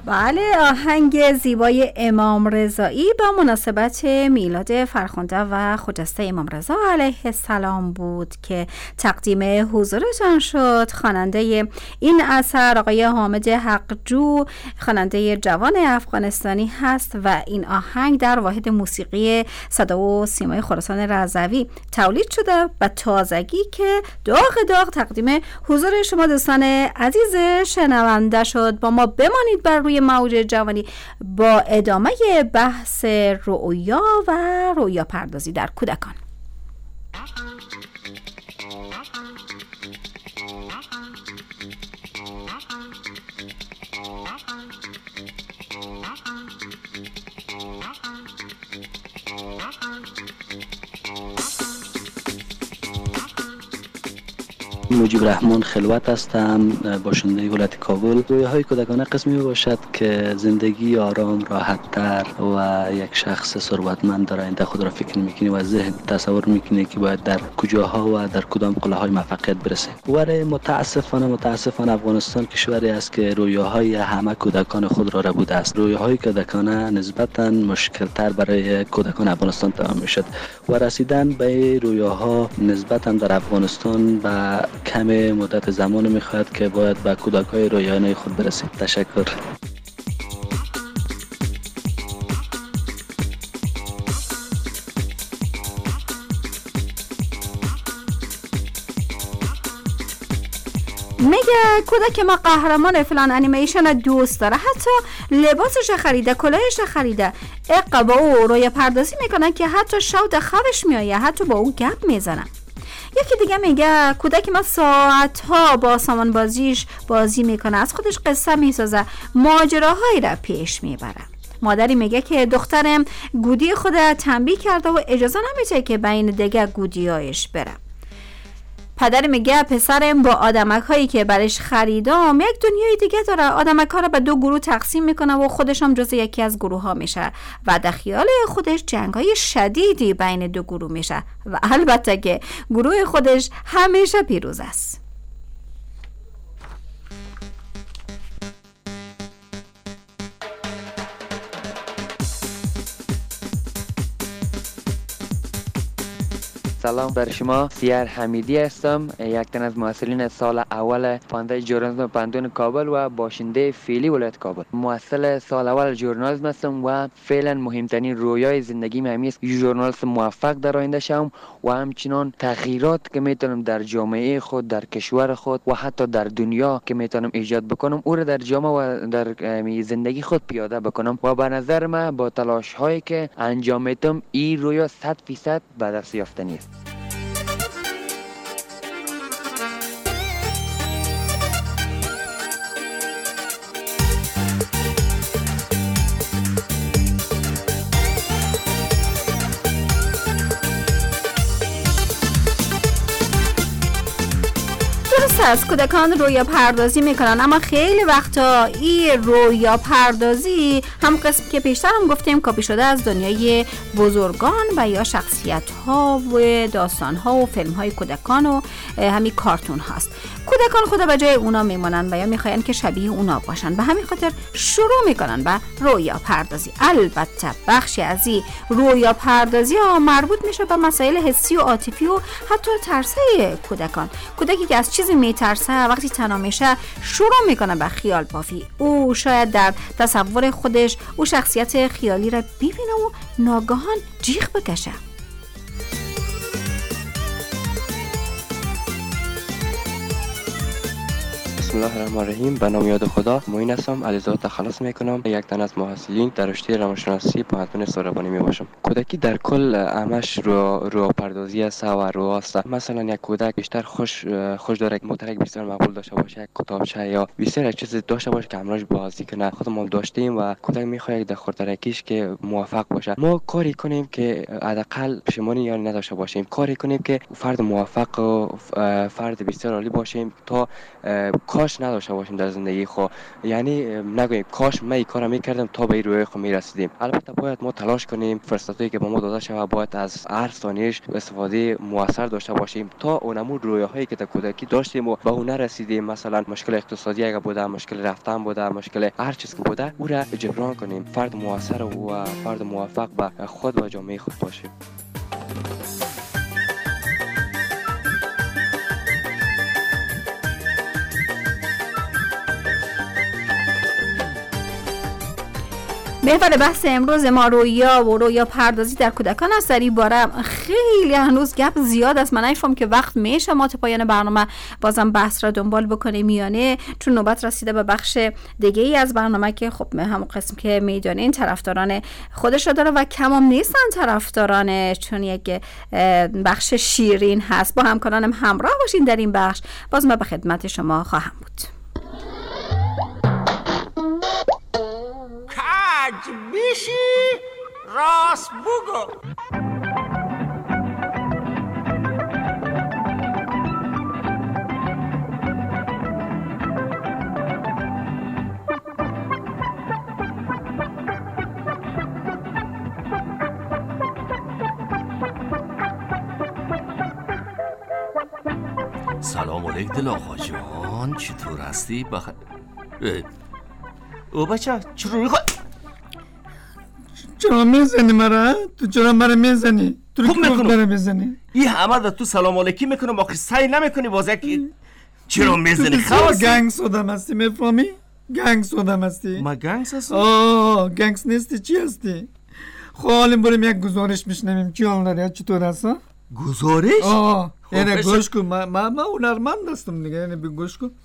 بله، آهنگ زیبای امام رضایی با مناسبت میلاد فرخنده و خجسته امام رضا علیه السلام بود که تقدیم حضورشان شد. خواننده این اثر آقای حامد حقجو، خواننده جوان افغانستانی هست و این آهنگ در واحد موسیقی صدا و سیمای خراسان رضوی تولید شده و تازگی که داغ تقدیم حضور شما دوستان عزیز شنونده شد. با ما بمانید بر روی موج جوانی با ادامه بحث رؤیا و رؤیا پردازی در کودکان. مجیب رحمان خلوت هستم، باشنده ولایت کابل. رویاهای کودکانه قسمی باشد که زندگی آرام، راحت‌تر و یک شخص ثروتمند در آینده خود را فکر می‌کنه و ذهن تصور می‌کنه که باید در کجاها و در کدام قله‌های موفقیت برسه. ولی متاسفانه افغانستان کشوری است که رویاهای همه کودکان خود را بوده است. رویاهای کودکانه نسبتاً مشکل‌تر برای کودکان افغانستان تمام می‌شد و رسیدن به رویاها نسبتاً در افغانستان و کم مدت زمان میخواهد که باید به کودک‌های رویانه خود برسیم. تشکر. میگه کودک ما قهرمان فلان انیمیشن دوست داره، حتی لباسش خریده، کلاهش خریده، اقا با او رویا پردازی میکنن که حتی شود خوابش میایه، حتی با او گپ میزنن. یکی دیگه میگه کودک ما ساعتها با سامان بازیش بازی میکنه، از خودش قصه میسازه، ماجراهایی را پیش میبره. مادری میگه که دخترم گودی خود تنبیه کرده و اجازه نمیده که بین دیگه گودیایش بره. پدر میگه پسرم با آدمک هایی که برش خریدم یک دنیای دیگه داره، آدمک ها رو به 2 گروه تقسیم میکنه و خودش هم جز یکی از گروه ها میشه و در خیال خودش جنگ های شدیدی بین 2 گروه میشه و البته که گروه خودش همیشه پیروز است. سلام بر شما، سیار حمیدی هستم، یک تن از محصلین سال اول پانده ژورنالیسم پانتون کابل و باشنده فعلی ولایت کابل. محصل سال اول ژورنالیسم هستم و فعلا مهمترین رویای زندگیم همین است ژورنالیست موفق در آینده شوم و همچنان تغییرات که میتونم در جامعه خود، در کشور خود و حتی در دنیا که میتونم ایجاد بکنم او را در جامعه و در زندگی خود پیاده بکنم و به نظر من با تلاش هایی که انجام میدم این رویا 100% به دست یافتنی است. از کودکان رویا پردازی میکنن، اما خیلی وقتا این رویا پردازی هم قسم که پیشتر هم گفتیم کپی شده از دنیای بزرگان و یا شخصیت ها و داستان ها و فیلم های کودکان و همین کارتون هاست. کودکان خود به جای اونا میمونن و یا میخواین که شبیه اونا باشن، به همین خاطر شروع میکنن به رویا پردازی. البته بخشی از این رویا پردازی ها مربوط میشه به مسائل حسی و عاطفی و حتی ترسه کودکان. کودکی که از چیزی میترسه وقتی تنها میشه شروع میکنه به خیال بافی. او شاید در تصور خودش او شخصیت خیالی را ببینه و ناگهان جیغ بکشه. بسم الله الرحمن الرحیم. به نام یاد خدا. معین هستم، علیزاده تخلص میکنم. یک تن از محصلین در رشته روانشناسی پانتون سورابانی میباشم. کودکی در کل همش رو پردازی است و رو است. مثلا یک کودک بیشتر خوش داره که موتورک بسیار مقبول داشته باشه، یک کتابچه یا بسیار چیز داشته باشه که همراهش بازی کنه. خودمون داشتیم و کودک میخواد در خردرکیش که موفق باشه. ما کاری کنیم که حداقل پشیمانی یا نداشته باشیم، کاری کنیم که فرد موفق و فرد بسیار عالی باشیم تا کاش نداشته باشیم در زندگی خود. یعنی نگوییم کاش من این کارو میکردم تا به این رویای خود میرسیدیم. البته باید ما تلاش کنیم، فرصتایی که به ما داده شده باید از هر ثانیه‌اش استفاده موثر داشته باشیم تا اونمون رویاهایی که در کودکی داشتیم و به اون نرسیدیم، مثلا مشکل اقتصادی اگه بوده، مشکل رفتن بوده، مشکل هر چیز که بوده، او را جبران کنیم، فرد موثر و فرد موفق به خود و جامعه خود باشیم. محور بحث امروز ما رویا و رویا پردازی در کودکان است. در این باره خیلی هنوز گپ زیاد است. من نمی‌فهمم که وقت میشه ما تا پایان برنامه بازم بحث را دنبال بکنیم یا نه، چون نوبت رسیده به بخش دیگه ای از برنامه که خب همون قسم که میدونین طرفداران خودش را داره و کمام نیستن طرفدارانش، چون یک بخش شیرین هست. با همکارانم همراه باشین در این بخش، باز من به خدمت شما خواهم بود. بیشی راست بگو. سلام علیک دل آقا جان، چطور هستی؟ او بچه چرا چرا میزنی مرا؟ تو چرا مرا میزنی؟ تو رو که مرا میزنی؟ این همه دا تو سلام علیکی میکنم آخی سعی نمیکنی بازه که چرا میزنی؟ خواست گنگ سودم هستی میفهمی؟ گنگ سودم هستی؟ ما گنگس هستم؟ آه گنگس نیستی چی هستی؟ خواهیم بریم یک گزارش میشنویم. چی حال داری؟ چطور هستا؟ گزارش؟ آه یعنی گوش کن، من هنرمند هستم دیگه، یعنی گوش کن.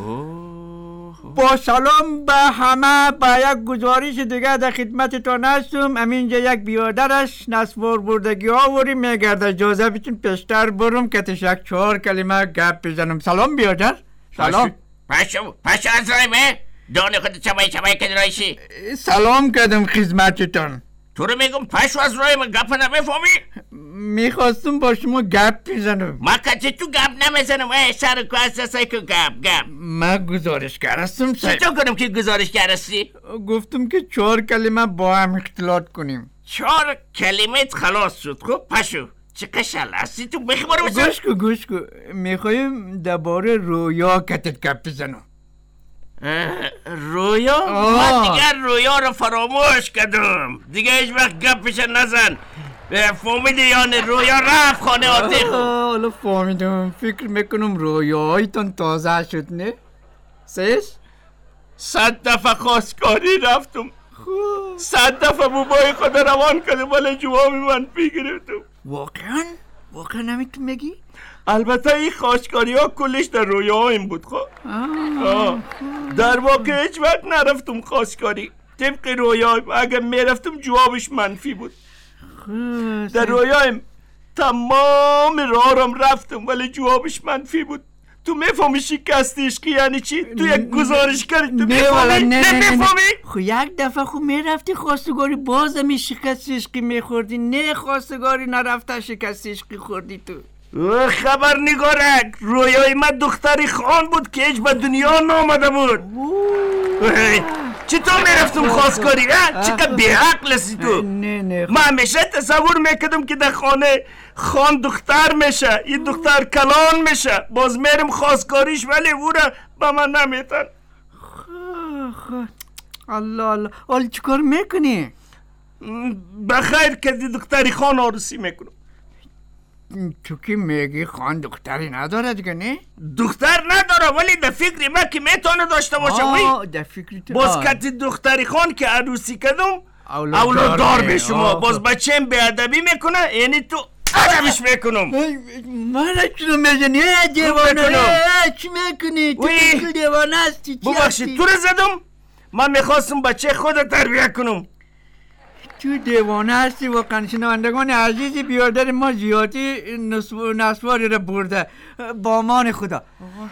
با سلام به همه، با یک گزارش دیگه در خدمتتان هستم. همینجا یک بیادرش نسوار بردگی آوری میگرده، اجازه بیتون پیشتر برم که تشک 4 کلمه گپ بزنم. سلام بیادر. سلام. پاشو از رای به دانه خود چبای که درایشی. سلام کردم خدمتتان. تو رو میگم پاشو از رای من گپ نمیفهمی؟ میخواستم با شما گپ بزنم. ما کچه تو گپ نمیزنم. سر کو اساسای که گپ من گزارشگر هستم. چطور کنم که گزارشگر هستی؟ گفتم که 4 کلمه با هم اختلاط کنیم. 4 کلمه خلاص شد. خب پاشو چه قشل هستی تو بخبارو بسن. گوش کن میخوایم درباره رویا کتت گپ بزنم. رویا؟ من دیگر رویا رو فراموش کردم دیگه، هیچ وقت گپش نزن. فهمیدی یعنی رویا رفت خانه آتیخ؟ حالا فهمیدم. فکر میکنم رویایتان تازه شد نه؟ 100 دفعه خواستگاری رفتم، 100 دفعه موبای خود روان کردم ولی جواب منفی گرفتم. واقعا نمیتون میگی؟ البته این خواستگاری ها کلش در رویاهایم بود. در واقع هیچ وقت نرفتم خواستگاری. طبق رویاهایم اگر میرفتم جوابش منفی بود. در رویاهایم تمام راهام رفتم ولی جوابش منفی بود. تو میفهمی شکست عشقی یعنی چی؟ تو یک گزارشگری تو میفهمی؟ نمیفهمی؟ خب یک دفعه خب میرفتی خواستگاری باز همی شکست عشقی میخوردی، نه خواستگاری نرفته شکست عشقی خوردی تو. خبرنگارک رویای من دختری خان بود که هیچ به دنیا نامده بود. چطور میرفتم خواستگاری؟ چقدر بی‌عقل هستی تو. من همیشه تصور میکردم که در خانه خان دختر میشه، این دختر کلان میشه، باز میرم خواستگاریش ولی او را به من نمیتن. الله حال چیکار میکنی؟ بخیر که دختری خان عروسی میکنم. تو که میگی خان دختری نداره دیگه نه؟ دختر نداره ولی در فکر من که میتونه داشته باشه. در فکر تو باز کتی دختری خان که عروسی کردم اولادار به شما، باز بچه‌م به ادبی میکنه یعنی تو ادبش میکنم. من چرا میزنی؟ دیوانه چی میکنی؟ تو که دیوانه هستی. ببخشید تو رو زدم؟ من میخواستم بچه خود تربیه کنم. تو دیوانه هستی واقعا. شنوندگان عزیزی بیادر ما زیادی نسواری را برده. با امان خدا.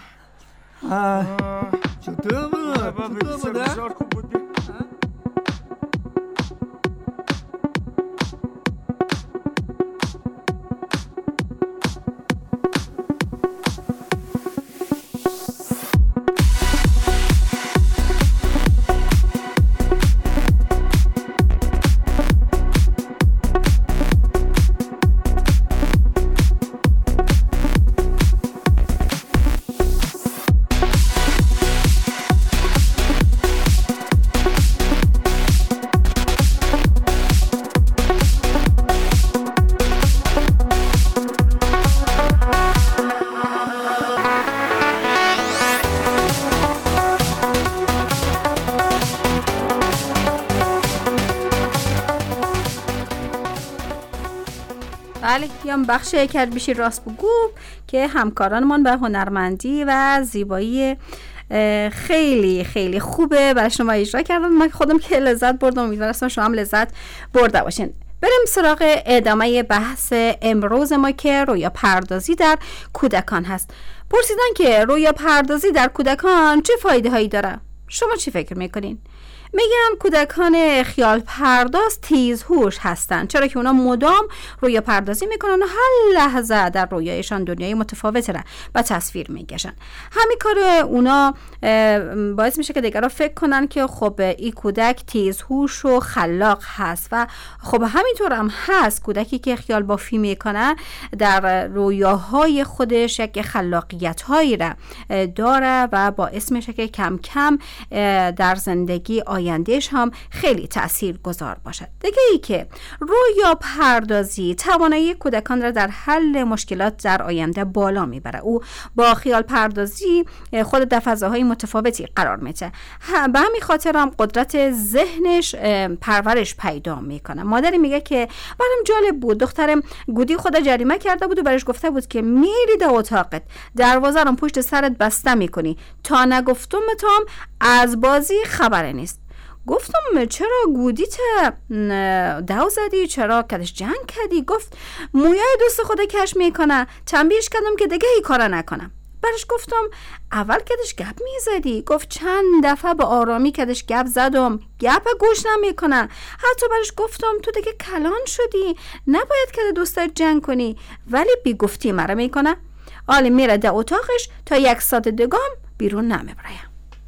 چطور بود؟ بله، یا بخش کجبیشی راست بگو که همکارانمان به هنرمندی و زیبایی خیلی خیلی خوبه برای شما اجرا کردن. من خودم که لذت بردم، امیدوارم شما هم لذت برده باشین. بریم سراغ ادامه بحث امروز ما که رویا پردازی در کودکان هست. پرسیدن که رویا پردازی در کودکان چه فایده هایی داره؟ شما چی فکر میکنین؟ میگن کودکان خیال پرداز تیز هوش هستن، چرا که اونا مدام رویا پردازی میکنن و هر لحظه در رویایشان دنیای متفاوتی را به تصویر میکشن. همین کار اونا باعث میشه که دیگران فکر کنن که خب این کودک تیز هوش و خلاق هست و خب همینطور هم هست. کودکی که خیال بافی میکنه در رویاهای خودش یک خلاقیت هایی را داره و باعث میشه که کم کم در زندگی آیندهش هم خیلی تأثیر گذار باشد. دیگه ای که رویا پردازی توانایی کودکان را در حل مشکلات در آینده بالا میبره. او با خیال پردازی خود در فضاهای متفاوتی قرار میده. به همین خاطر هم قدرت ذهنش پرورش پیدا میکنه. مادری میگه که برام جالب بود، دخترم گودی خود جریمه کرده بود و برش گفته بود که میری در اتاقت، دروازه رو پشت سرت بسته میکنی، تا نگفتم تام از بازی خبره نیست. گفتم چرا گودیت دو زدی؟ چرا کدش جنگ کردی؟ گفت مویای دوست خود کش میکنه. تنبیهش کردم که دیگه ای کارا نکنم. برش گفتم اول کدش گپ میزدی؟ گفت چند دفعه به آرامی کدش گپ زدم، گپ گوش نمیکنه. حتی برش گفتم تو دیگه کلان شدی، نباید که دوستت جنگ کنی، ولی بی گفتی مرا میکنه. آلی میره در اتاقش تا 1 ساعت دگام بیرون نمیبره.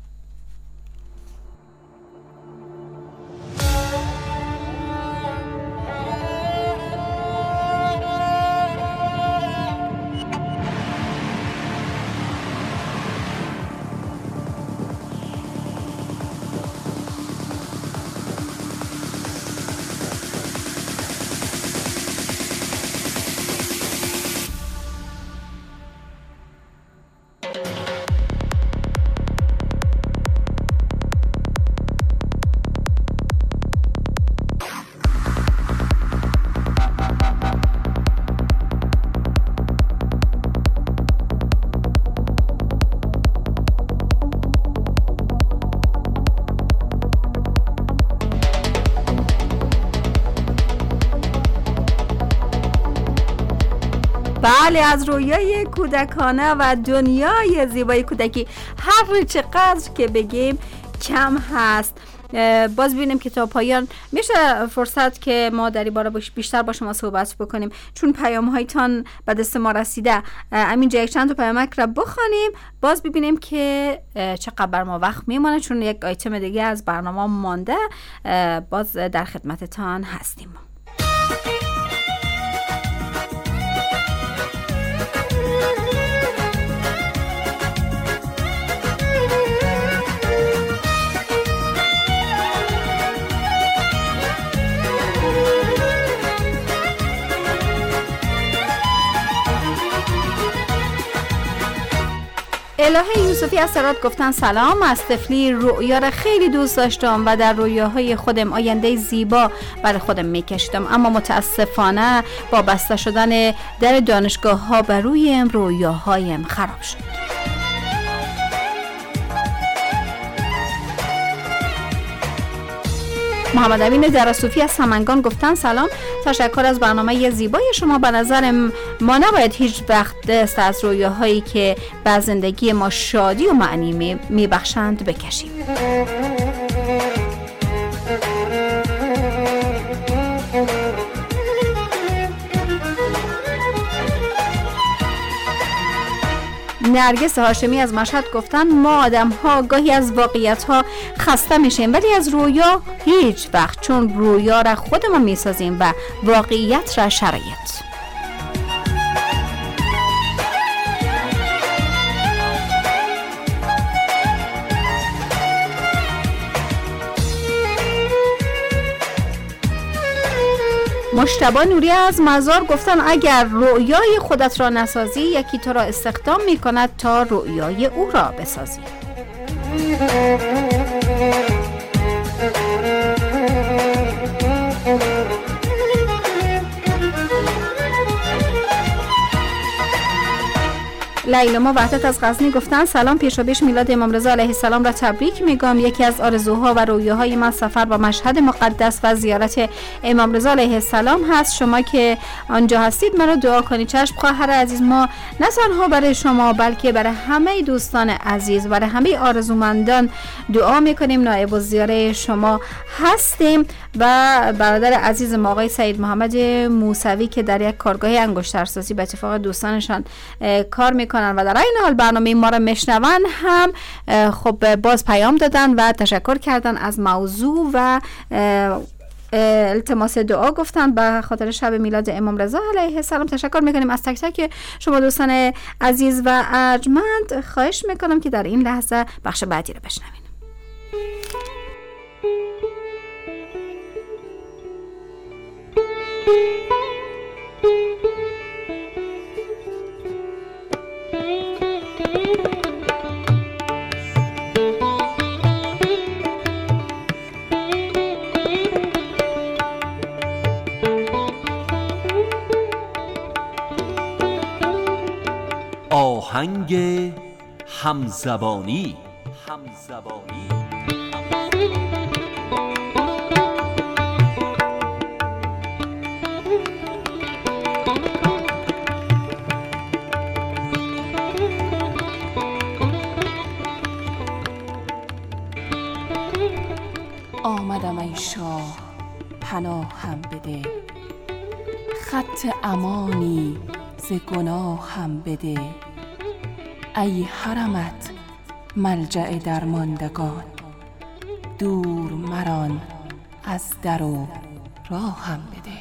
بله، از رویای کودکانه و دنیای زیبای کودکی هر چقدر که بگیم کم هست. باز ببینیم که تا پایان میشه فرصت که ما در این باره بیشتر با شما صحبت بکنیم، چون پیام هایتان به دست ما رسیده. همینجا یک چند تا پیامک را بخونیم، باز ببینیم که چقدر بر ما وقت میمونه، چون یک آیتم دیگه از برنامه مانده. باز در خدمتتان هستیم. الهه یوسفی از سرات گفتن سلام، از طفلی رؤیا را خیلی دوست داشتم و در رویاهای خودم آینده زیبا برای خودم میکشیدم، اما متاسفانه با بسته شدن در دانشگاه ها بر رویم رویاهایم خراب شد. محمد امین درسوفی از سمنگان گفتن سلام، تشکر از برنامه زیبای شما. به نظر ما نباید هیچ وقت دست از رویاهایی که به زندگی ما شادی و معنی میبخشند بکشیم. نرگس هاشمی از مشهد گفتن ما آدم ها گاهی از واقعیت ها خسته میشیم ولی از رویا هیچ وقت، چون رویا را خودمون میسازیم و واقعیت را شرایط. مجتبی نوری از مزار گفتن اگر رؤیای خودت را نسازی یکی تو را استخدام می کند تا رؤیای او را بسازی. لیلما وحدت از غزنی گفتن سلام، پیشاپیش میلاد امام رضا علیه السلام را تبریک میگم. یکی از آرزوها و رویاهای من سفر با مشهد مقدس و زیارت امام رضا علیه السلام هست. شما که آنجا هستید مرا دعا کنید. چشم خواهر عزیز، ما نه تنها برای شما بلکه برای همه دوستان عزیز، برای همه آرزومندان دعا میکنیم. نایب الزیاره شما هستیم. و برادر عزیز ما آقای سید محمد موسوی که در یک کارگاه انگشترسازی به اتفاق دوستانشان کار میکنن و در این حال برنامه ما را میشنون هم خب باز پیام دادن و تشکر کردن از موضوع و التماس دعا گفتن به خاطر شب میلاد امام رضا علیه السلام. تشکر میکنیم از تک تک شما دوستان عزیز و ارجمند. خواهش میکنم که در این لحظه بخش بعدی رو بشنوین. آهنگ همزبانی. آمدم ای شاه پناهم بده، خط امانی ز گناهم بده. ای حرمت ملجأ درماندگان، دور مران از در و راهم بده.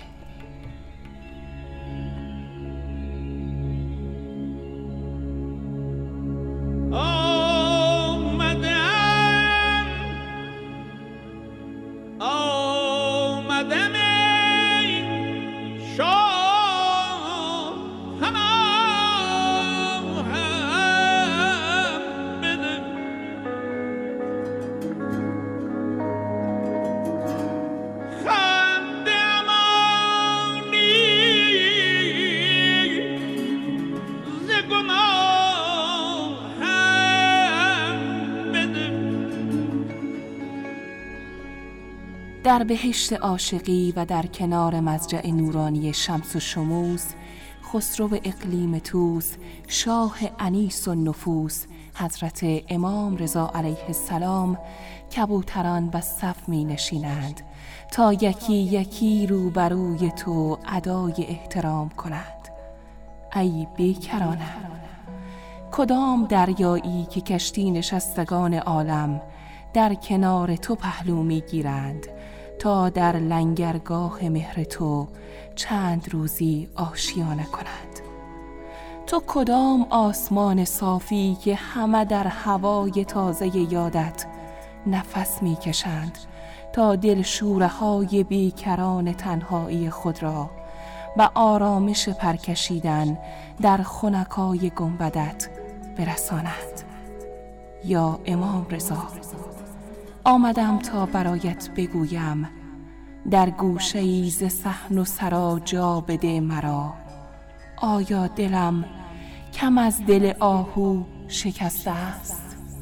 در بهشت عاشقی و در کنار مضجع نورانی شمس و شموس، خسرو اقلیم توس، شاه انیس و نفوس، حضرت امام رضا علیه السلام کبوتران به صف می نشینند تا یکی یکی روبروی تو ادای احترام کنند. ای بیکرانه، کدام دریایی که کشتی نشستگان عالم در کنار تو پهلو می گیرند تا در لنگرگاه مهر تو چند روزی آشیانه کنند. تو کدام آسمان صافی که همه در هوای تازه یادت نفس می کشند تا دل شوره‌های بیکران تنهایی خود را و آرامش پرکشیدن در خنکای گنبدت برسانند. یا امام رضا، آمدم تا برایت بگویم در گوشه‌ای ز صحن و سرا جا بده مرا. آیا دلم کم از دل آهو شکسته است؟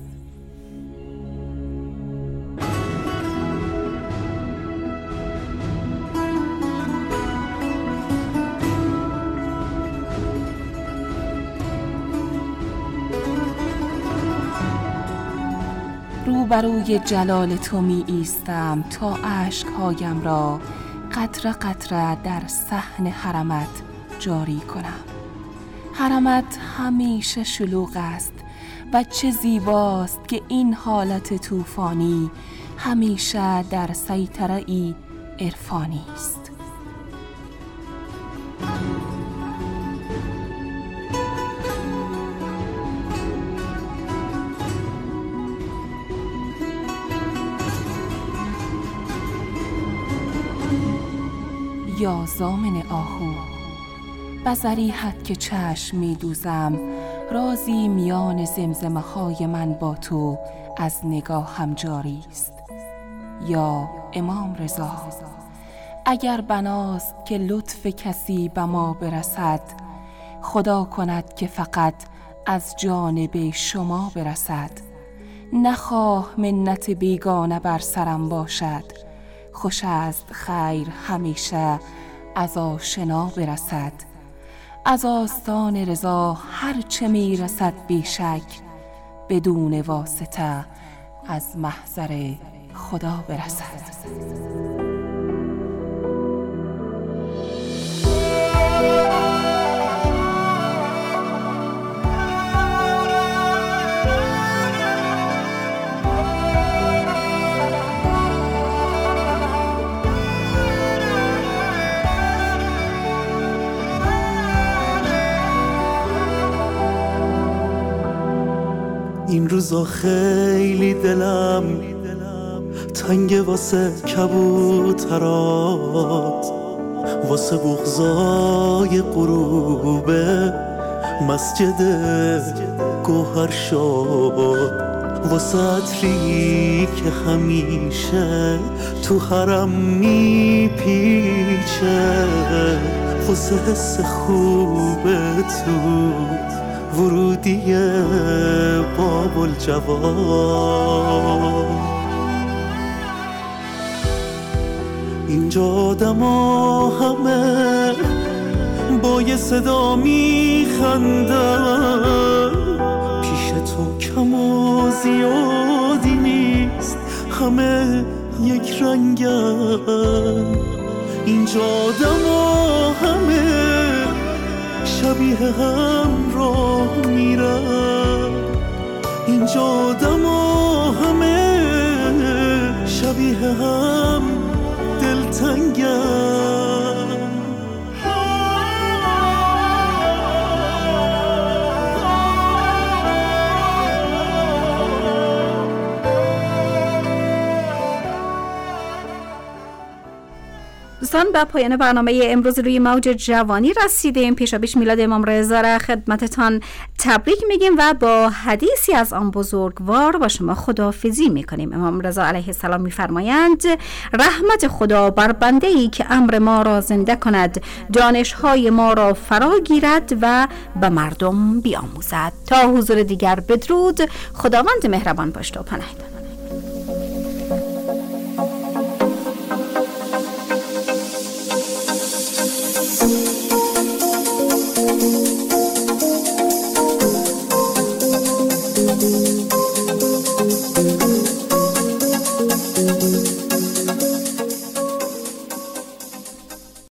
روبروی جلال تو می ایستم تا اشک‌هایم را قطره قطره در صحن حرمت جاری کنم. حرمت همیشه شلوغ است و چه زیباست که این حالت طوفانی همیشه در سیطره‌ای عرفانی است. یا ضامن آهو، بزریحت که چشم می دوزم، رازی میان زمزمه های من با تو از نگاهم جاری است. یا امام رضا، اگر بناست که لطف کسی به ما برسد، خدا کند که فقط از جانب شما برسد. نخواه منت بیگانه بر سرم باشد. خوش است خیر همیشه از آشنا برسد. از آستان رضا هر چه می رسد بیشک، بدون واسطه از محضر خدا برسد. این روزا خیلی دلم تنگ واسه کبوترات، واسه بغضای غروب مسجد گوهر شد، واسه عطری که همیشه تو حرم میپیچه، واسه حس خوب تو ورودی باب الجواد. اینجا آدما همه با یه صدا میخندن، پیش تو کم و زیادی نیست، همه یک رنگن. اینجا آدما همه شبیه هم راه میرن، اینجا آدما همه شبیه هم دلتنگن. دوستان، به پایان برنامه امروز روی موج جوانی رسیدیم. پیشاپیش میلاد امام رضا را خدمتتان تبریک میگیم و با حدیثی از آن بزرگوار با شما خداحافظی میکنیم. امام رضا علیه السلام میفرمایند رحمت خدا بر بنده‌ای که امر ما را زنده کند، دانش‌های ما را فرا گیرد و به مردم بیاموزد. تا حضور دیگر بدرود. خداوند مهربان باش و پناهتان.